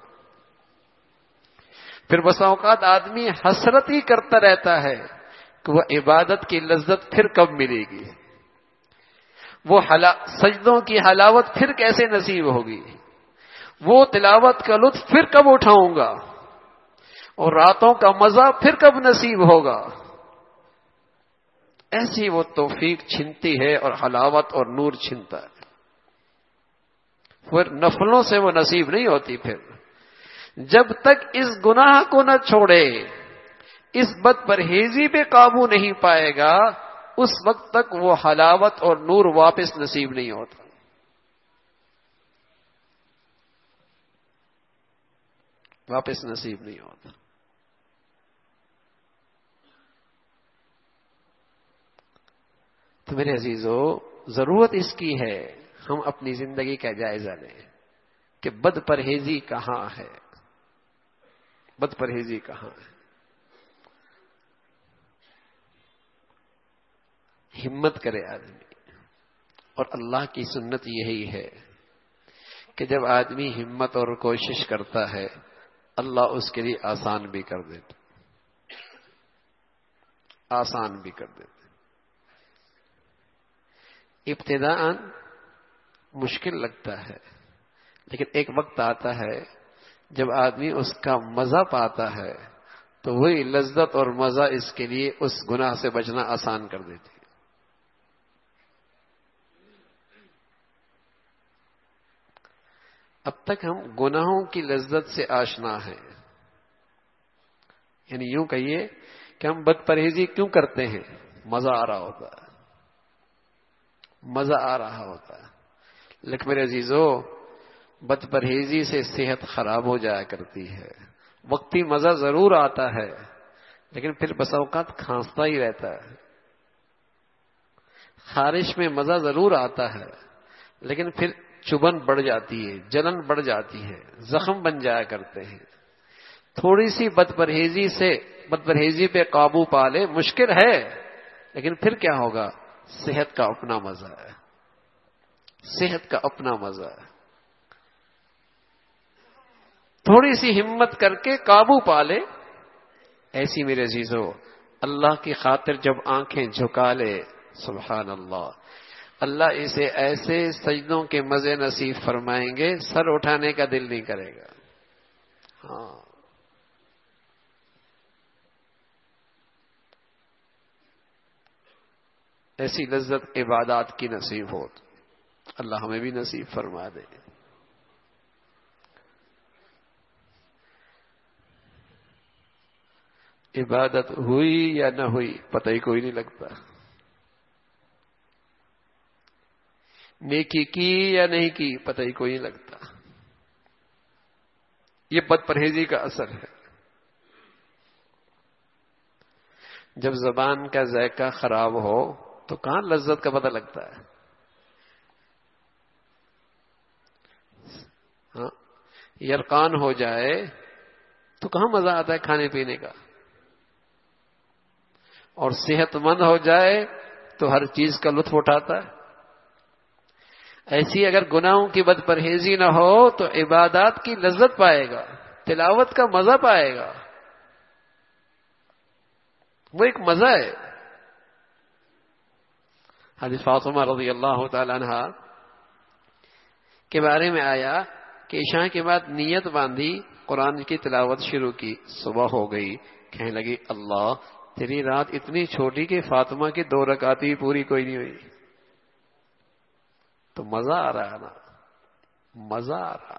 پھر بسا اوقات آدمی حسرت ہی کرتا رہتا ہے کہ وہ عبادت کی لذت پھر کب ملے گی، وہ سجدوں کی حلاوت پھر کیسے نصیب ہوگی، وہ تلاوت کا لطف پھر کب اٹھاؤں گا، اور راتوں کا مزہ پھر کب نصیب ہوگا. ایسی وہ توفیق چھنتی ہے اور حلاوت اور نور چھنتا ہے. پھر نفلوں سے وہ نصیب نہیں ہوتی. پھر جب تک اس گناہ کو نہ چھوڑے، اس بد پرہیزی پہ قابو نہیں پائے گا، اس وقت تک وہ حلاوت اور نور واپس نصیب نہیں ہوتا. واپس نصیب نہیں ہوتا. تو میرے عزیزو، ضرورت اس کی ہے ہم اپنی زندگی کا جائزہ لیں کہ بد پرہیزی کہاں ہے، بد پرہیزی کہاں ہے۔ ہمت کرے آدمی، اور اللہ کی سنت یہی ہے کہ جب آدمی ہمت اور کوشش کرتا ہے اللہ اس کے لیے آسان بھی کر دیتا، آسان بھی کر دیتا۔ ابتداءً مشکل لگتا ہے، لیکن ایک وقت آتا ہے جب آدمی اس کا مزہ پاتا ہے تو وہی لذت اور مزہ اس کے لیے اس گناہ سے بچنا آسان کر دیتی ہے۔ اب تک ہم گناہوں کی لذت سے آشنا ہیں، یعنی یوں کہیے کہ ہم بد پرہیزی کیوں کرتے ہیں؟ مزہ آ رہا ہوتا ہے، مزہ آ رہا ہوتا ہے۔ لیکن میرے عزیزو، بد پرہیزی سے صحت خراب ہو جایا کرتی ہے۔ وقتی مزہ ضرور آتا ہے لیکن پھر بس اوقات کھانستا ہی رہتا ہے۔ خارش میں مزہ ضرور آتا ہے لیکن پھر چبھن بڑھ جاتی ہے، جلن بڑھ جاتی ہے، زخم بن جایا کرتے ہیں۔ تھوڑی سی بد پرہیزی پہ قابو پا لے، مشکل ہے لیکن پھر کیا ہوگا؟ صحت کا اپنا مزہ ہے، صحت کا اپنا مزہ ہے۔ تھوڑی سی ہمت کر کے قابو پا لے، ایسی میرے عزیزو اللہ کی خاطر جب آنکھیں جھکا لے، سبحان اللہ، اللہ اسے ایسے سجدوں کے مزے نصیب فرمائیں گے سر اٹھانے کا دل نہیں کرے گا۔ ہاں، ایسی لذت عبادات کی نصیب ہو، اللہ ہمیں بھی نصیب فرما دے۔ عبادت ہوئی یا نہ ہوئی پتہ ہی کوئی نہیں لگتا، نیکی کی یا نہیں کی پتہ ہی کوئی نہیں لگتا۔ یہ بد پرہیزی کا اثر ہے۔ جب زبان کا ذائقہ خراب ہو تو کہاں لذت کا پتہ لگتا ہے؟ ہاں، یرقان ہو جائے تو کہاں مزہ آتا ہے کھانے پینے کا؟ اور صحت مند ہو جائے تو ہر چیز کا لطف اٹھاتا ہے۔ ایسی اگر گناہوں کی بد پرہیزی نہ ہو تو عبادات کی لذت پائے گا، تلاوت کا مزہ پائے گا، وہ ایک مزہ ہے۔ حضرت فاطمہ رضی اللہ تعالی عنہا کے بارے میں آیا کہ عشاء کے بعد نیت باندھی، قرآن کی تلاوت شروع کی، صبح ہو گئی، کہنے لگی اللہ تیری رات اتنی چھوٹی کہ فاطمہ کی 2 رکعت ہی پوری کوئی نہیں ہوئی۔ تو مزہ آ رہا ہے نا، مزہ آ رہا۔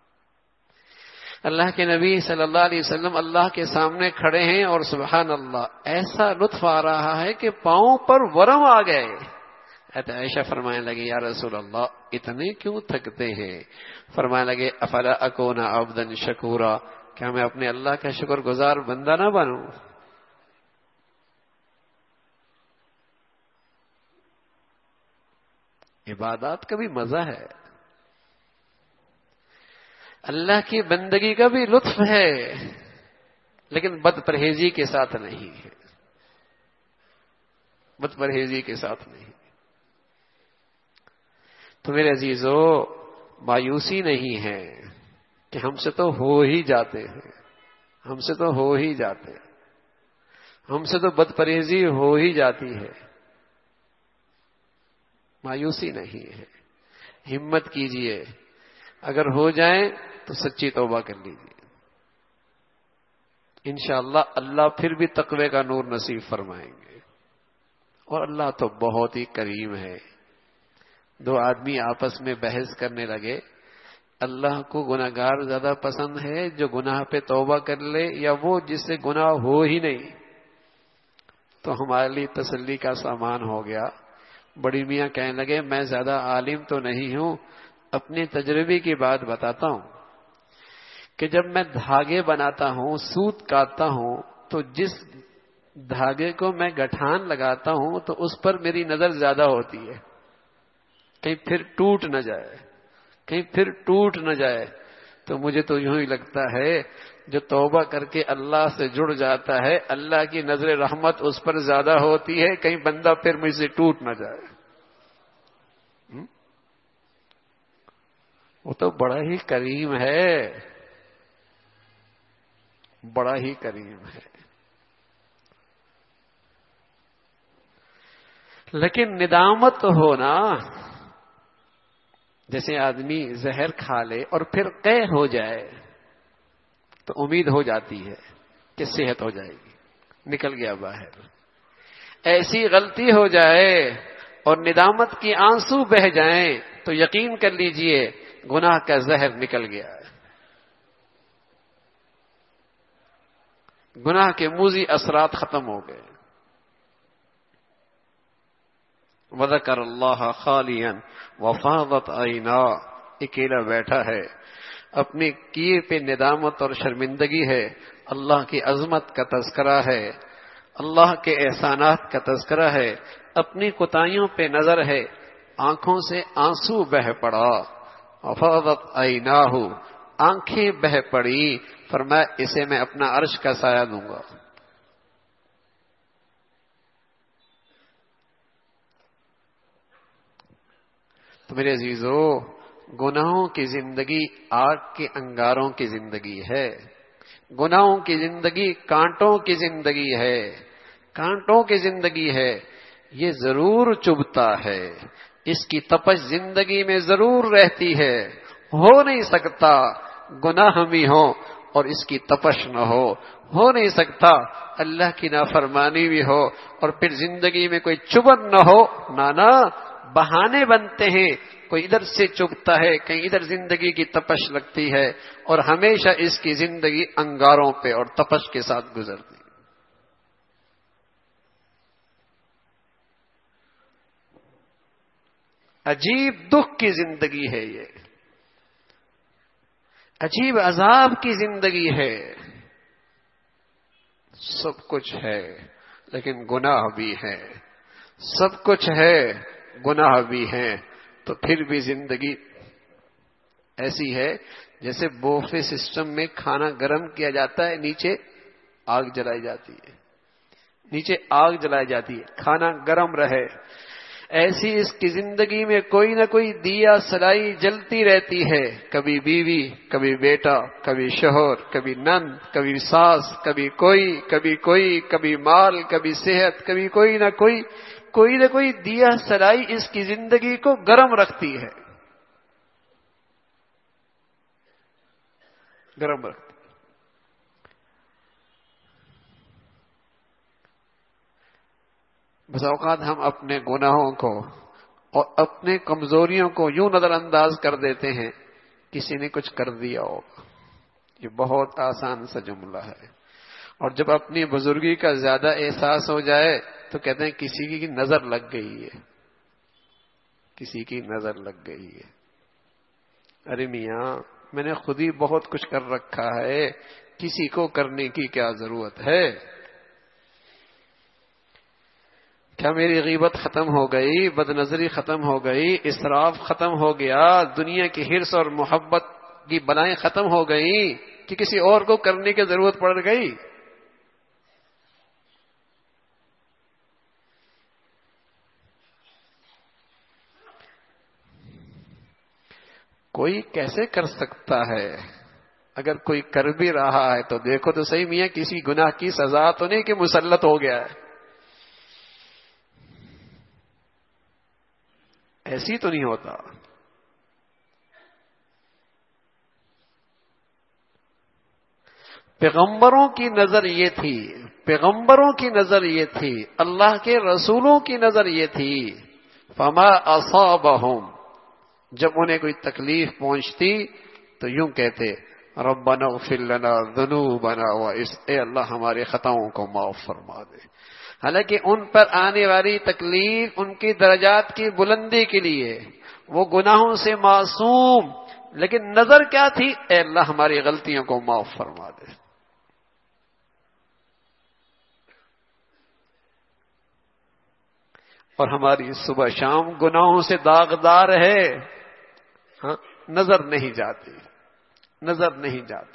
اللہ کے نبی صلی اللہ علیہ وسلم اللہ کے سامنے کھڑے ہیں اور سبحان اللہ ایسا لطف آ رہا ہے کہ پاؤں پر ورم آ گئے۔ عائشہ فرمانے لگے یا رسول اللہ اتنے کیوں تھکتے ہیں؟ فرمانے لگے افلا اکون عبدا شکورا، کیا میں اپنے اللہ کا شکر گزار بندہ نہ بنوں؟ عبادات کا بھی مزہ ہے، اللہ کی بندگی کا بھی لطف ہے، لیکن بد پرہیزی کے ساتھ نہیں ہے، بد پرہیزی کے ساتھ نہیں۔ تو میرے عزیزو مایوسی نہیں ہے کہ ہم سے تو ہو ہی جاتے ہیں، ہم سے تو ہو ہی جاتے ہیں، ہم سے تو بد پرہیزی ہو ہی جاتی ہے، مایوسی نہیں ہے۔ ہمت کیجئے، اگر ہو جائیں تو سچی توبہ کر لیجئے، انشاءاللہ اللہ پھر بھی تقوی کا نور نصیب فرمائیں گے۔ اور اللہ تو بہت ہی کریم ہے۔ 2 آدمی آپس میں بحث کرنے لگے، اللہ کو گناہگار زیادہ پسند ہے جو گناہ پہ توبہ کر لے یا وہ جس سے گناہ ہو ہی نہیں؟ تو ہمارے لیے تسلی کا سامان ہو گیا۔ بڑی میاں کہنے لگے میں زیادہ عالم تو نہیں ہوں، اپنے تجربے کی بات بتاتا ہوں کہ جب میں دھاگے بناتا ہوں، سوت کاٹتا ہوں، تو جس دھاگے کو میں گٹھان لگاتا ہوں تو اس پر میری نظر زیادہ ہوتی ہے، کہیں پھر ٹوٹ نہ جائے، کہیں پھر ٹوٹ نہ جائے. تو مجھے تو یوں ہی لگتا ہے جو توبہ کر کے اللہ سے جڑ جاتا ہے اللہ کی نظر رحمت اس پر زیادہ ہوتی ہے، کہیں بندہ پھر مجھ سے ٹوٹ نہ جائے. وہ تو بڑا ہی کریم ہے، بڑا ہی کریم ہے. لیکن ندامت ہونا، جیسے آدمی زہر کھا لے اور پھر قے ہو جائے تو امید ہو جاتی ہے کہ صحت ہو جائے گی، نکل گیا باہر. ایسی غلطی ہو جائے اور ندامت کی آنسو بہہ جائیں تو یقین کر لیجئے گناہ کا زہر نکل گیا ہے، گناہ کے موذی اثرات ختم ہو گئے. وذکر اللہ خالیا وفاضت عیناہ، اکیلا بیٹھا ہے، اپنے کیے پہ ندامت اور شرمندگی ہے، اللہ کی عظمت کا تذکرہ ہے، اللہ کے احسانات کا تذکرہ ہے، اپنی کوتاہیوں پہ نظر ہے، آنکھوں سے آنسو بہہ پڑا. وفاضت عیناہ، آنکھیں بہہ پڑی، فرمایا اسے میں اپنا عرش کا سایہ دوں گا. تو میرے عزیزو، گناہوں کی زندگی آگ کے انگاروں کی زندگی ہے، گناہوں کی زندگی کانٹوں کی زندگی ہے، کانٹوں کی زندگی ہے. یہ ضرور چبھتا ہے، اس کی تپش زندگی میں ضرور رہتی ہے. ہو نہیں سکتا گناہ بھی ہو اور اس کی تپش نہ ہو نہیں سکتا اللہ کی نافرمانی بھی ہو اور پھر زندگی میں کوئی چبھن نہ ہو. نانا بہانے بنتے ہیں، کوئی ادھر سے چبھتا ہے، کہیں ادھر زندگی کی تپش لگتی ہے، اور ہمیشہ اس کی زندگی انگاروں پہ اور تپش کے ساتھ گزرتی. عجیب دکھ کی زندگی ہے یہ، عجیب عذاب کی زندگی ہے. سب کچھ ہے لیکن گناہ بھی ہے، سب کچھ ہے گناہ بھی ہیں. تو پھر بھی زندگی ایسی ہے جیسے بوفے سسٹم میں کھانا گرم کیا جاتا ہے، نیچے آگ جلائی جاتی ہے، نیچے آگ جلائی جاتی ہے، کھانا گرم رہے. ایسی اس کی زندگی میں کوئی نہ کوئی دیا سلائی جلتی رہتی ہے، کبھی بیوی، کبھی بیٹا، کبھی شوہر، کبھی نند، کبھی ساس، کبھی کوئی، کبھی مال، کبھی صحت، کبھی کوئی نہ کوئی دیا سلائی اس کی زندگی کو گرم رکھتی ہے، گرم رکھتی. بس اوقات ہم اپنے گناہوں کو اور اپنے کمزوریوں کو یوں نظر انداز کر دیتے ہیں کسی نے کچھ کر دیا ہوگا. یہ بہت آسان سا جملہ ہے، اور جب اپنی بزرگی کا زیادہ احساس ہو جائے تو کہتے ہیں کسی کی نظر لگ گئی ہے، کسی کی نظر لگ گئی ہے. ارے میاں میں نے خود ہی بہت کچھ کر رکھا ہے، کسی کو کرنے کی کیا ضرورت ہے؟ کیا میری غیبت ختم ہو گئی، بد نظری ختم ہو گئی، اسراف ختم ہو گیا، دنیا کی حرص اور محبت کی بلائیں ختم ہو گئی کہ کسی اور کو کرنے کی ضرورت پڑ گئی؟ کوئی کیسے کر سکتا ہے؟ اگر کوئی کر بھی رہا ہے تو دیکھو تو صحیح میاں کسی گناہ کی سزا تو نہیں کہ مسلط ہو گیا ہے، ایسی تو نہیں ہوتا. پیغمبروں کی نظر یہ تھی، پیغمبروں کی نظر یہ تھی، اللہ کے رسولوں کی نظر یہ تھی. فما اصابہم، جب انہیں کوئی تکلیف پہنچتی تو یوں کہتے ربنا اغفر لنا ذنوبنا اے اللہ ہمارے خطاؤں کو معاف فرما دے. حالانکہ ان پر آنے والی تکلیف ان کی درجات کی بلندی کے لیے، وہ گناہوں سے معصوم، لیکن نظر کیا تھی؟ اے اللہ ہماری غلطیوں کو معاف فرما دے. اور ہماری صبح شام گناہوں سے داغدار ہے، ہاں نظر نہیں جاتی، نظر نہیں جاتی۔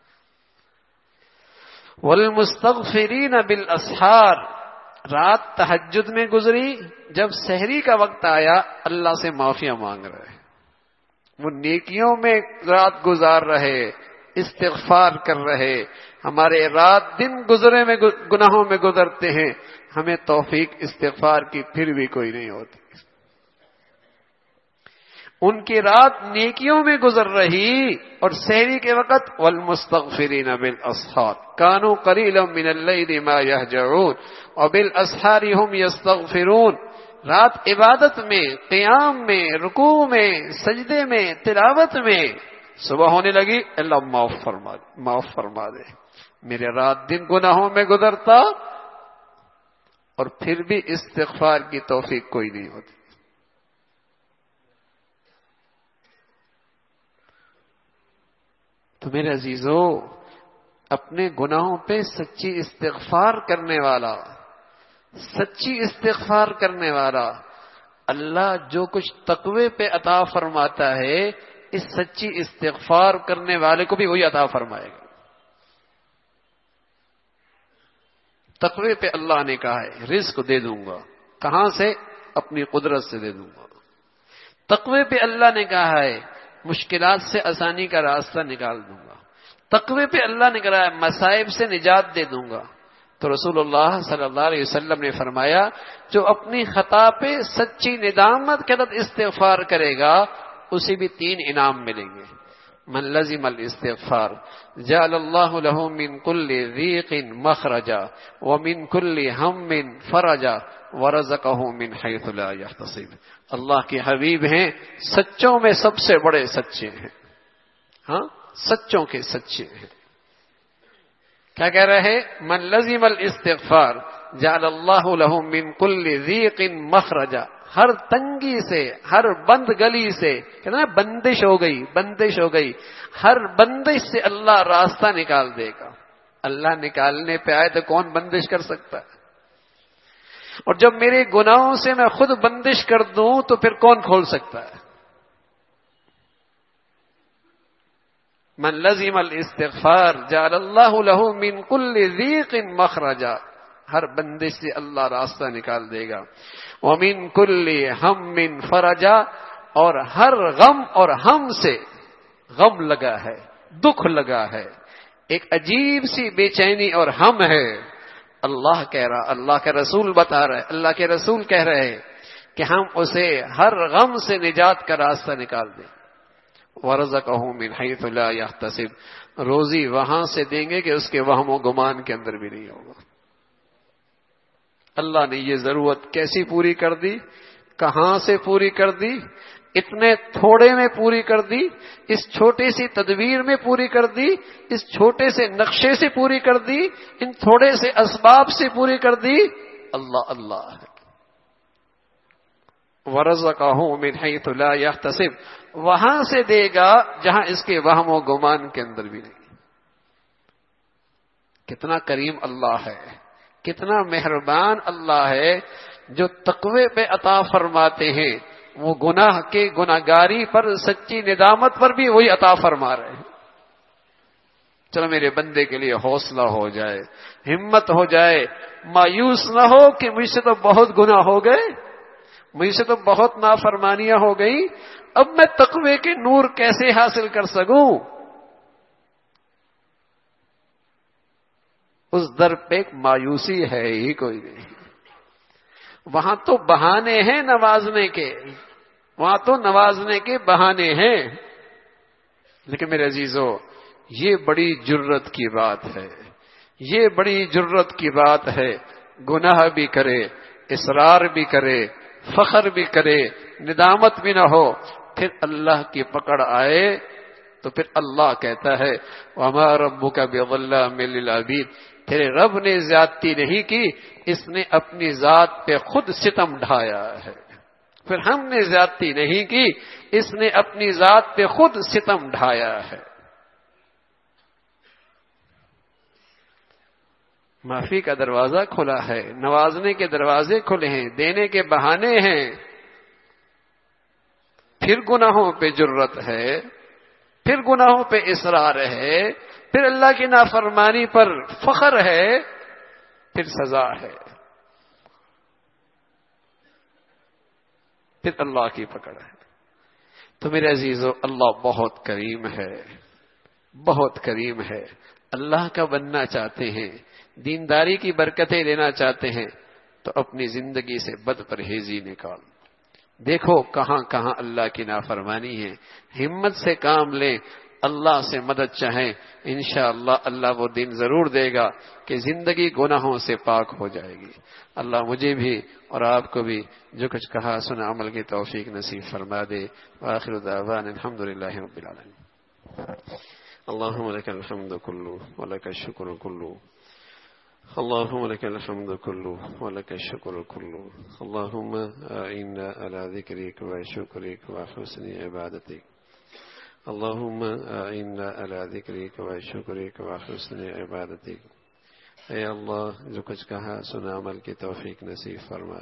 والمستغفرین بالاسحار، رات تہجد میں گزری، جب سحری کا وقت آیا اللہ سے معافیاں مانگ رہے، وہ نیکیوں میں رات گزار رہے، استغفار کر رہے۔ ہمارے رات دن گزرے میں گناہوں میں گزرتے ہیں، ہمیں توفیق استغفار کی پھر بھی کوئی نہیں ہوتی۔ ان کی رات نیکیوں میں گزر رہی اور سحری کے وقت والمستغفرین بالاسحار کانوا قلیلا من اللیل ما یہجعون وبالاسحار هم یستغفرون۔ رات عبادت میں، قیام میں، رکوع میں، سجدے میں، تلاوت میں، صبح ہونے لگی اللہ معاف فرما دے۔ میرے رات دن گناہوں میں گزرتا اور پھر بھی استغفار کی توفیق کوئی نہیں ہوتی۔ تو میرے عزیزو، اپنے گناہوں پہ سچی استغفار کرنے والا، سچی استغفار کرنے والا، اللہ جو کچھ تقوی پہ عطا فرماتا ہے، اس سچی استغفار کرنے والے کو بھی وہی عطا فرمائے گا۔ تقوی پہ اللہ نے کہا ہے رزق دے دوں گا، کہاں سے؟ اپنی قدرت سے دے دوں گا۔ تقوی پہ اللہ نے کہا ہے مشکلات سے آسانی کا راستہ نکال دوں گا۔ تقوی پہ اللہ نے کہا ہے مصائب سے نجات دے دوں گا۔ تو رسول اللہ صلی اللہ علیہ وسلم نے فرمایا جو اپنی خطا پہ سچی ندامت کے ساتھ استغفار کرے گا اسے بھی 3 انعام ملیں گے۔ من لزم الاستغفار جعل اللہ له من كل ضيق مخرجا ومن كل هم فرجا ورزقه من حيث لا يحتسب۔ اللہ کے حبیب ہیں، سچوں میں سب سے بڑے سچے ہیں، ہاں سچوں کے سچے ہیں۔ کیا کہہ رہے ہیں؟ من لزم الاستغفار جعل اللہ له من كل ضيق مخرجا، ہر تنگی سے، ہر بند گلی سے، کہتے ہیں بندش ہو گئی، بندش ہو گئی، ہر بندش سے اللہ راستہ نکال دے گا۔ اللہ نکالنے پہ آئے تو کون بندش کر سکتا ہے؟ اور جب میرے گناہوں سے میں خود بندش کر دوں تو پھر کون کھول سکتا ہے؟ من لزم الاستغفار جعل اللہ له من كل ضيق مخرجا، ہر بندش سے اللہ راستہ نکال دے گا۔ ومن كل هم فرجا، اور ہر غم اور ہم سے، غم لگا ہے، دکھ لگا ہے، ایک عجیب سی بے چینی اور ہم ہے، اللہ کہہ رہا، اللہ کے رسول بتا رہے، اللہ کے رسول کہہ رہے ہیں کہ ہم اسے ہر غم سے نجات کا راستہ نکال دیں۔ وَرَزَقَهُ مِنْ حَيْثُ لَا يَحْتَسِبُ، روزی وہاں سے دیں گے کہ اس کے وہم و گمان کے اندر بھی نہیں ہوگا۔ اللہ نے یہ ضرورت کیسی پوری کر دی، کہاں سے پوری کر دی؟ اتنے تھوڑے میں پوری کر دی، اس چھوٹی سی تدبیر میں پوری کر دی، اس چھوٹے سے نقشے سے پوری کر دی، ان تھوڑے سے اسباب سے پوری کر دی۔ اللہ اللہ ہے۔ وَرَزَقَهُ مِنْ حَيْثُ لَا يَحْتَسِبُ، وہاں سے دے گا جہاں اس کے وہم و گمان کے اندر بھی نہیں۔ کتنا کریم اللہ ہے، کتنا مہربان اللہ ہے، جو تقوی پہ عطا فرماتے ہیں وہ گناہ کے گناہگاری پر، سچی ندامت پر بھی وہی عطا فرما رہے ہیں۔ چلو میرے بندے کے لیے حوصلہ ہو جائے، ہمت ہو جائے، مایوس نہ ہو کہ مجھ سے تو بہت گناہ ہو گئے، مجھ سے تو بہت نافرمانیاں ہو گئی، اب میں تقوی کے نور کیسے حاصل کر سکوں؟ اس در پہ ایک مایوسی ہے ہی کوئی نہیں۔ وہاں تو بہانے ہیں نوازنے کے، وہاں تو نوازنے کے بہانے ہیں، لیکن میرے عزیزو یہ بڑی جرت کی بات ہے، یہ بڑی جرت کی بات ہے، گناہ بھی کرے، اصرار بھی کرے، فخر بھی کرے، ندامت بھی نہ ہو، پھر اللہ کی پکڑ آئے تو پھر اللہ کہتا ہے وَمَا رَبُّكَ بِظَلَّامٍ لِّلْعَبِيدِ، تیرے رب نے زیادتی نہیں کی، اس نے اپنی ذات پہ خود ستم ڈھایا ہے۔ پھر ہم نے زیادتی نہیں کی، اس نے اپنی ذات پہ خود ستم ڈھایا ہے۔ معافی کا دروازہ کھلا ہے، نوازنے کے دروازے کھلے ہیں، دینے کے بہانے ہیں، پھر گناہوں پہ جرت ہے، پھر گناہوں پہ اصرار ہے، پھر اللہ کی نافرمانی پر فخر ہے، پھر سزا ہے، پھر اللہ کی پکڑ ہے۔ تو میرے عزیزو، اللہ بہت کریم ہے، بہت کریم ہے۔ اللہ کا بننا چاہتے ہیں، دینداری کی برکتیں لینا چاہتے ہیں، تو اپنی زندگی سے بد پرہیزی نکال۔ دیکھو کہاں کہاں اللہ کی نافرمانی ہے، ہمت سے کام لیں، اللہ سے مدد چاہیں، انشاءاللہ اللہ وہ دن ضرور دے گا کہ زندگی گناہوں سے پاک ہو جائے گی۔ اللہ مجھے بھی اور آپ کو بھی جو کچھ کہا سنا عمل کی توفیق نصیب فرما دے۔ وآخر دعوانا الحمدللہ رب العالمین۔ اللهم لك الحمد كله ولك الشكر كله، اللهم لك الحمد كله ولك الشكر كله، اللهم أعنا على ذكرك وشكرك وحسن عبادتك، اللهم أعنا على ذكرك وشكرك وحسن عبادتك۔ اے اللہ، جو کچھ کہا سنا عمل کی توفیق نصیب فرما،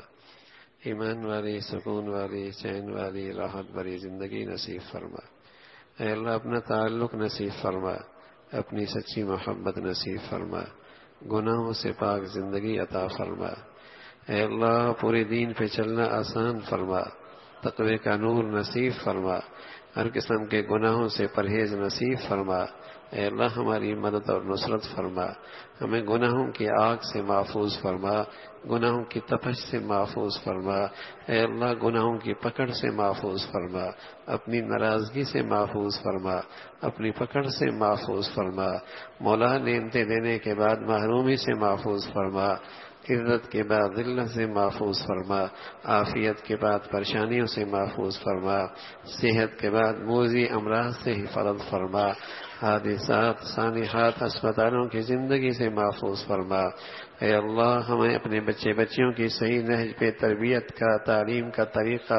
ایمان والی، سکون والی، چین والی، راحت بھری زندگی نصیب فرما۔ اے اللہ، اپنا تعلق نصیب فرما، اپنی سچی محبت نصیب فرما، گناہوں سے پاک زندگی عطا فرما۔ اے اللہ، پورے دین پہ چلنا آسان فرما، تقوی کا نور نصیب فرما، ہر قسم کے گناہوں سے پرہیز نصیب فرما۔ اے اللہ، ہماری مدد اور نصرت فرما، ہمیں گناہوں کی آگ سے محفوظ فرما، گناہوں کی تپش سے محفوظ فرما۔ اے اللہ، گناہوں کی پکڑ سے محفوظ فرما، اپنی ناراضگی سے محفوظ فرما، اپنی پکڑ سے محفوظ فرما۔ مولا، نعمتیں دینے کے بعد محرومی سے محفوظ فرما، عزت کے بعد ذلت سے محفوظ فرما، عافیت کے بعد پریشانیوں سے محفوظ فرما، صحت کے بعد موذی امراض سے حفاظت فرما، حادثات سانحات اسپتالوں کی زندگی سے محفوظ فرما۔ اے اللہ، ہمیں اپنے بچے بچیوں کی صحیح نہج پہ تربیت کا، تعلیم کا طریقہ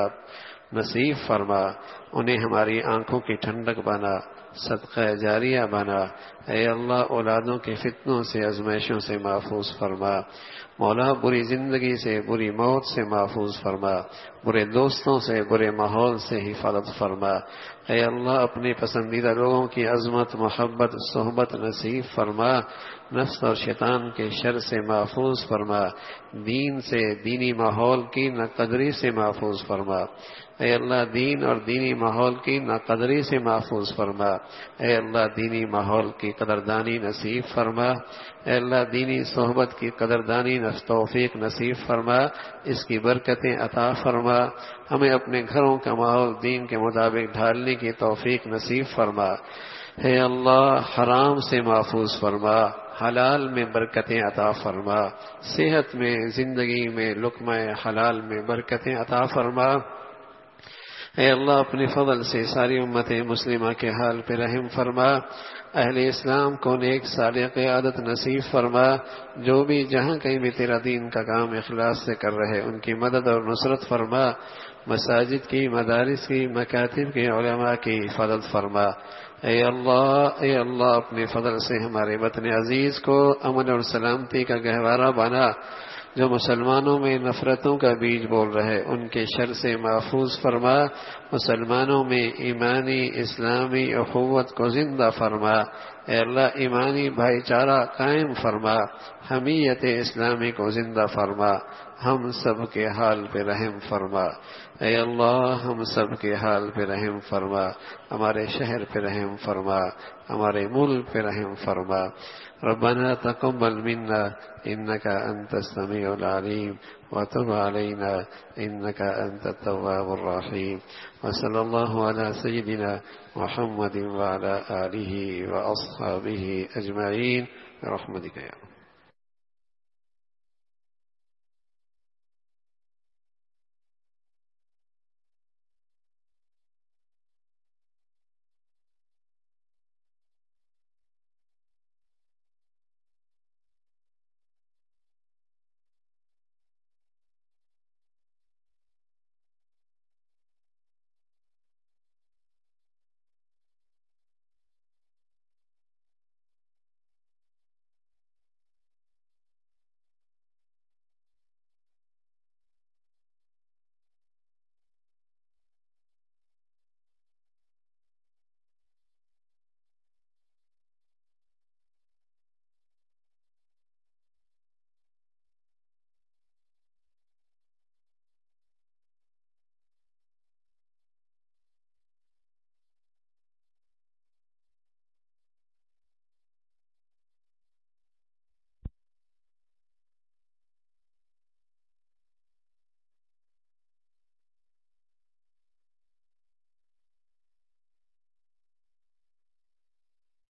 نصیب فرما، انہیں ہماری آنکھوں کی ٹھنڈک بنا، صدقہ جاریہ بنا۔ اے اللہ، اولادوں کے فتنوں سے، آزمائشوں سے محفوظ فرما۔ مولا، بری زندگی سے، بری موت سے محفوظ فرما، برے دوستوں سے، برے ماحول سے حفاظت فرما۔ اے اللہ، اپنے پسندیدہ لوگوں کی عظمت، محبت، صحبت نصیب فرما، نفس اور شیطان کے شر سے محفوظ فرما، دین سے، دینی ماحول کی ناقدری سے محفوظ فرما۔ اے اللہ، دین اور دینی ماحول کی ناقدری سے محفوظ فرما۔ اے اللہ، دینی ماحول کی قدردانی نصیب فرما۔ اے اللہ، دینی صحبت کی قدردانی توفیق نصیب فرما، اس کی برکتیں عطا فرما۔ ہمیں اپنے گھروں کا ماحول دین کے مطابق ڈھالنے کی توفیق نصیب فرما۔ اے اللہ، حرام سے محفوظ فرما، حلال میں برکتیں عطا فرما، صحت میں، زندگی میں، لقمہ حلال میں برکتیں عطا فرما۔ اے اللہ، اپنے فضل سے ساری امت مسلمہ کے حال پہ رحم فرما، اہل اسلام کو نیک صالح قیادت نصیب فرما، جو بھی جہاں کہیں بھی تیرا دین کا کام اخلاص سے کر رہے ان کی مدد اور نصرت فرما، مساجد کی، مدارس کی، مکاتب کے علماء کی حفاظت فرما۔ اے اللہ، اپنے فضل سے ہمارے وطن عزیز کو امن اور سلامتی کا گہوارہ بنا، جو مسلمانوں میں نفرتوں کا بیج بول رہے ان کے شر سے محفوظ فرما، مسلمانوں میں ایمانی اسلامی اخوت کو زندہ فرما۔ اے اللہ، ایمانی بھائی چارہ قائم فرما، حمیت اسلامی کو زندہ فرما، ہم سب کے حال پہ رحم فرما۔ اے اللہ، ہم سب کے حال پہ رحم فرما، ہمارے شہر پہ رحم فرما، ہمارے ملک پہ رحم فرما۔ ربنا تقبل منا انك انت السميع العليم وتب علينا انك انت التواب الرحيم، وصلى الله على سيدنا محمد وعلى آله واصحابه اجمعين برحمتك يا رب۔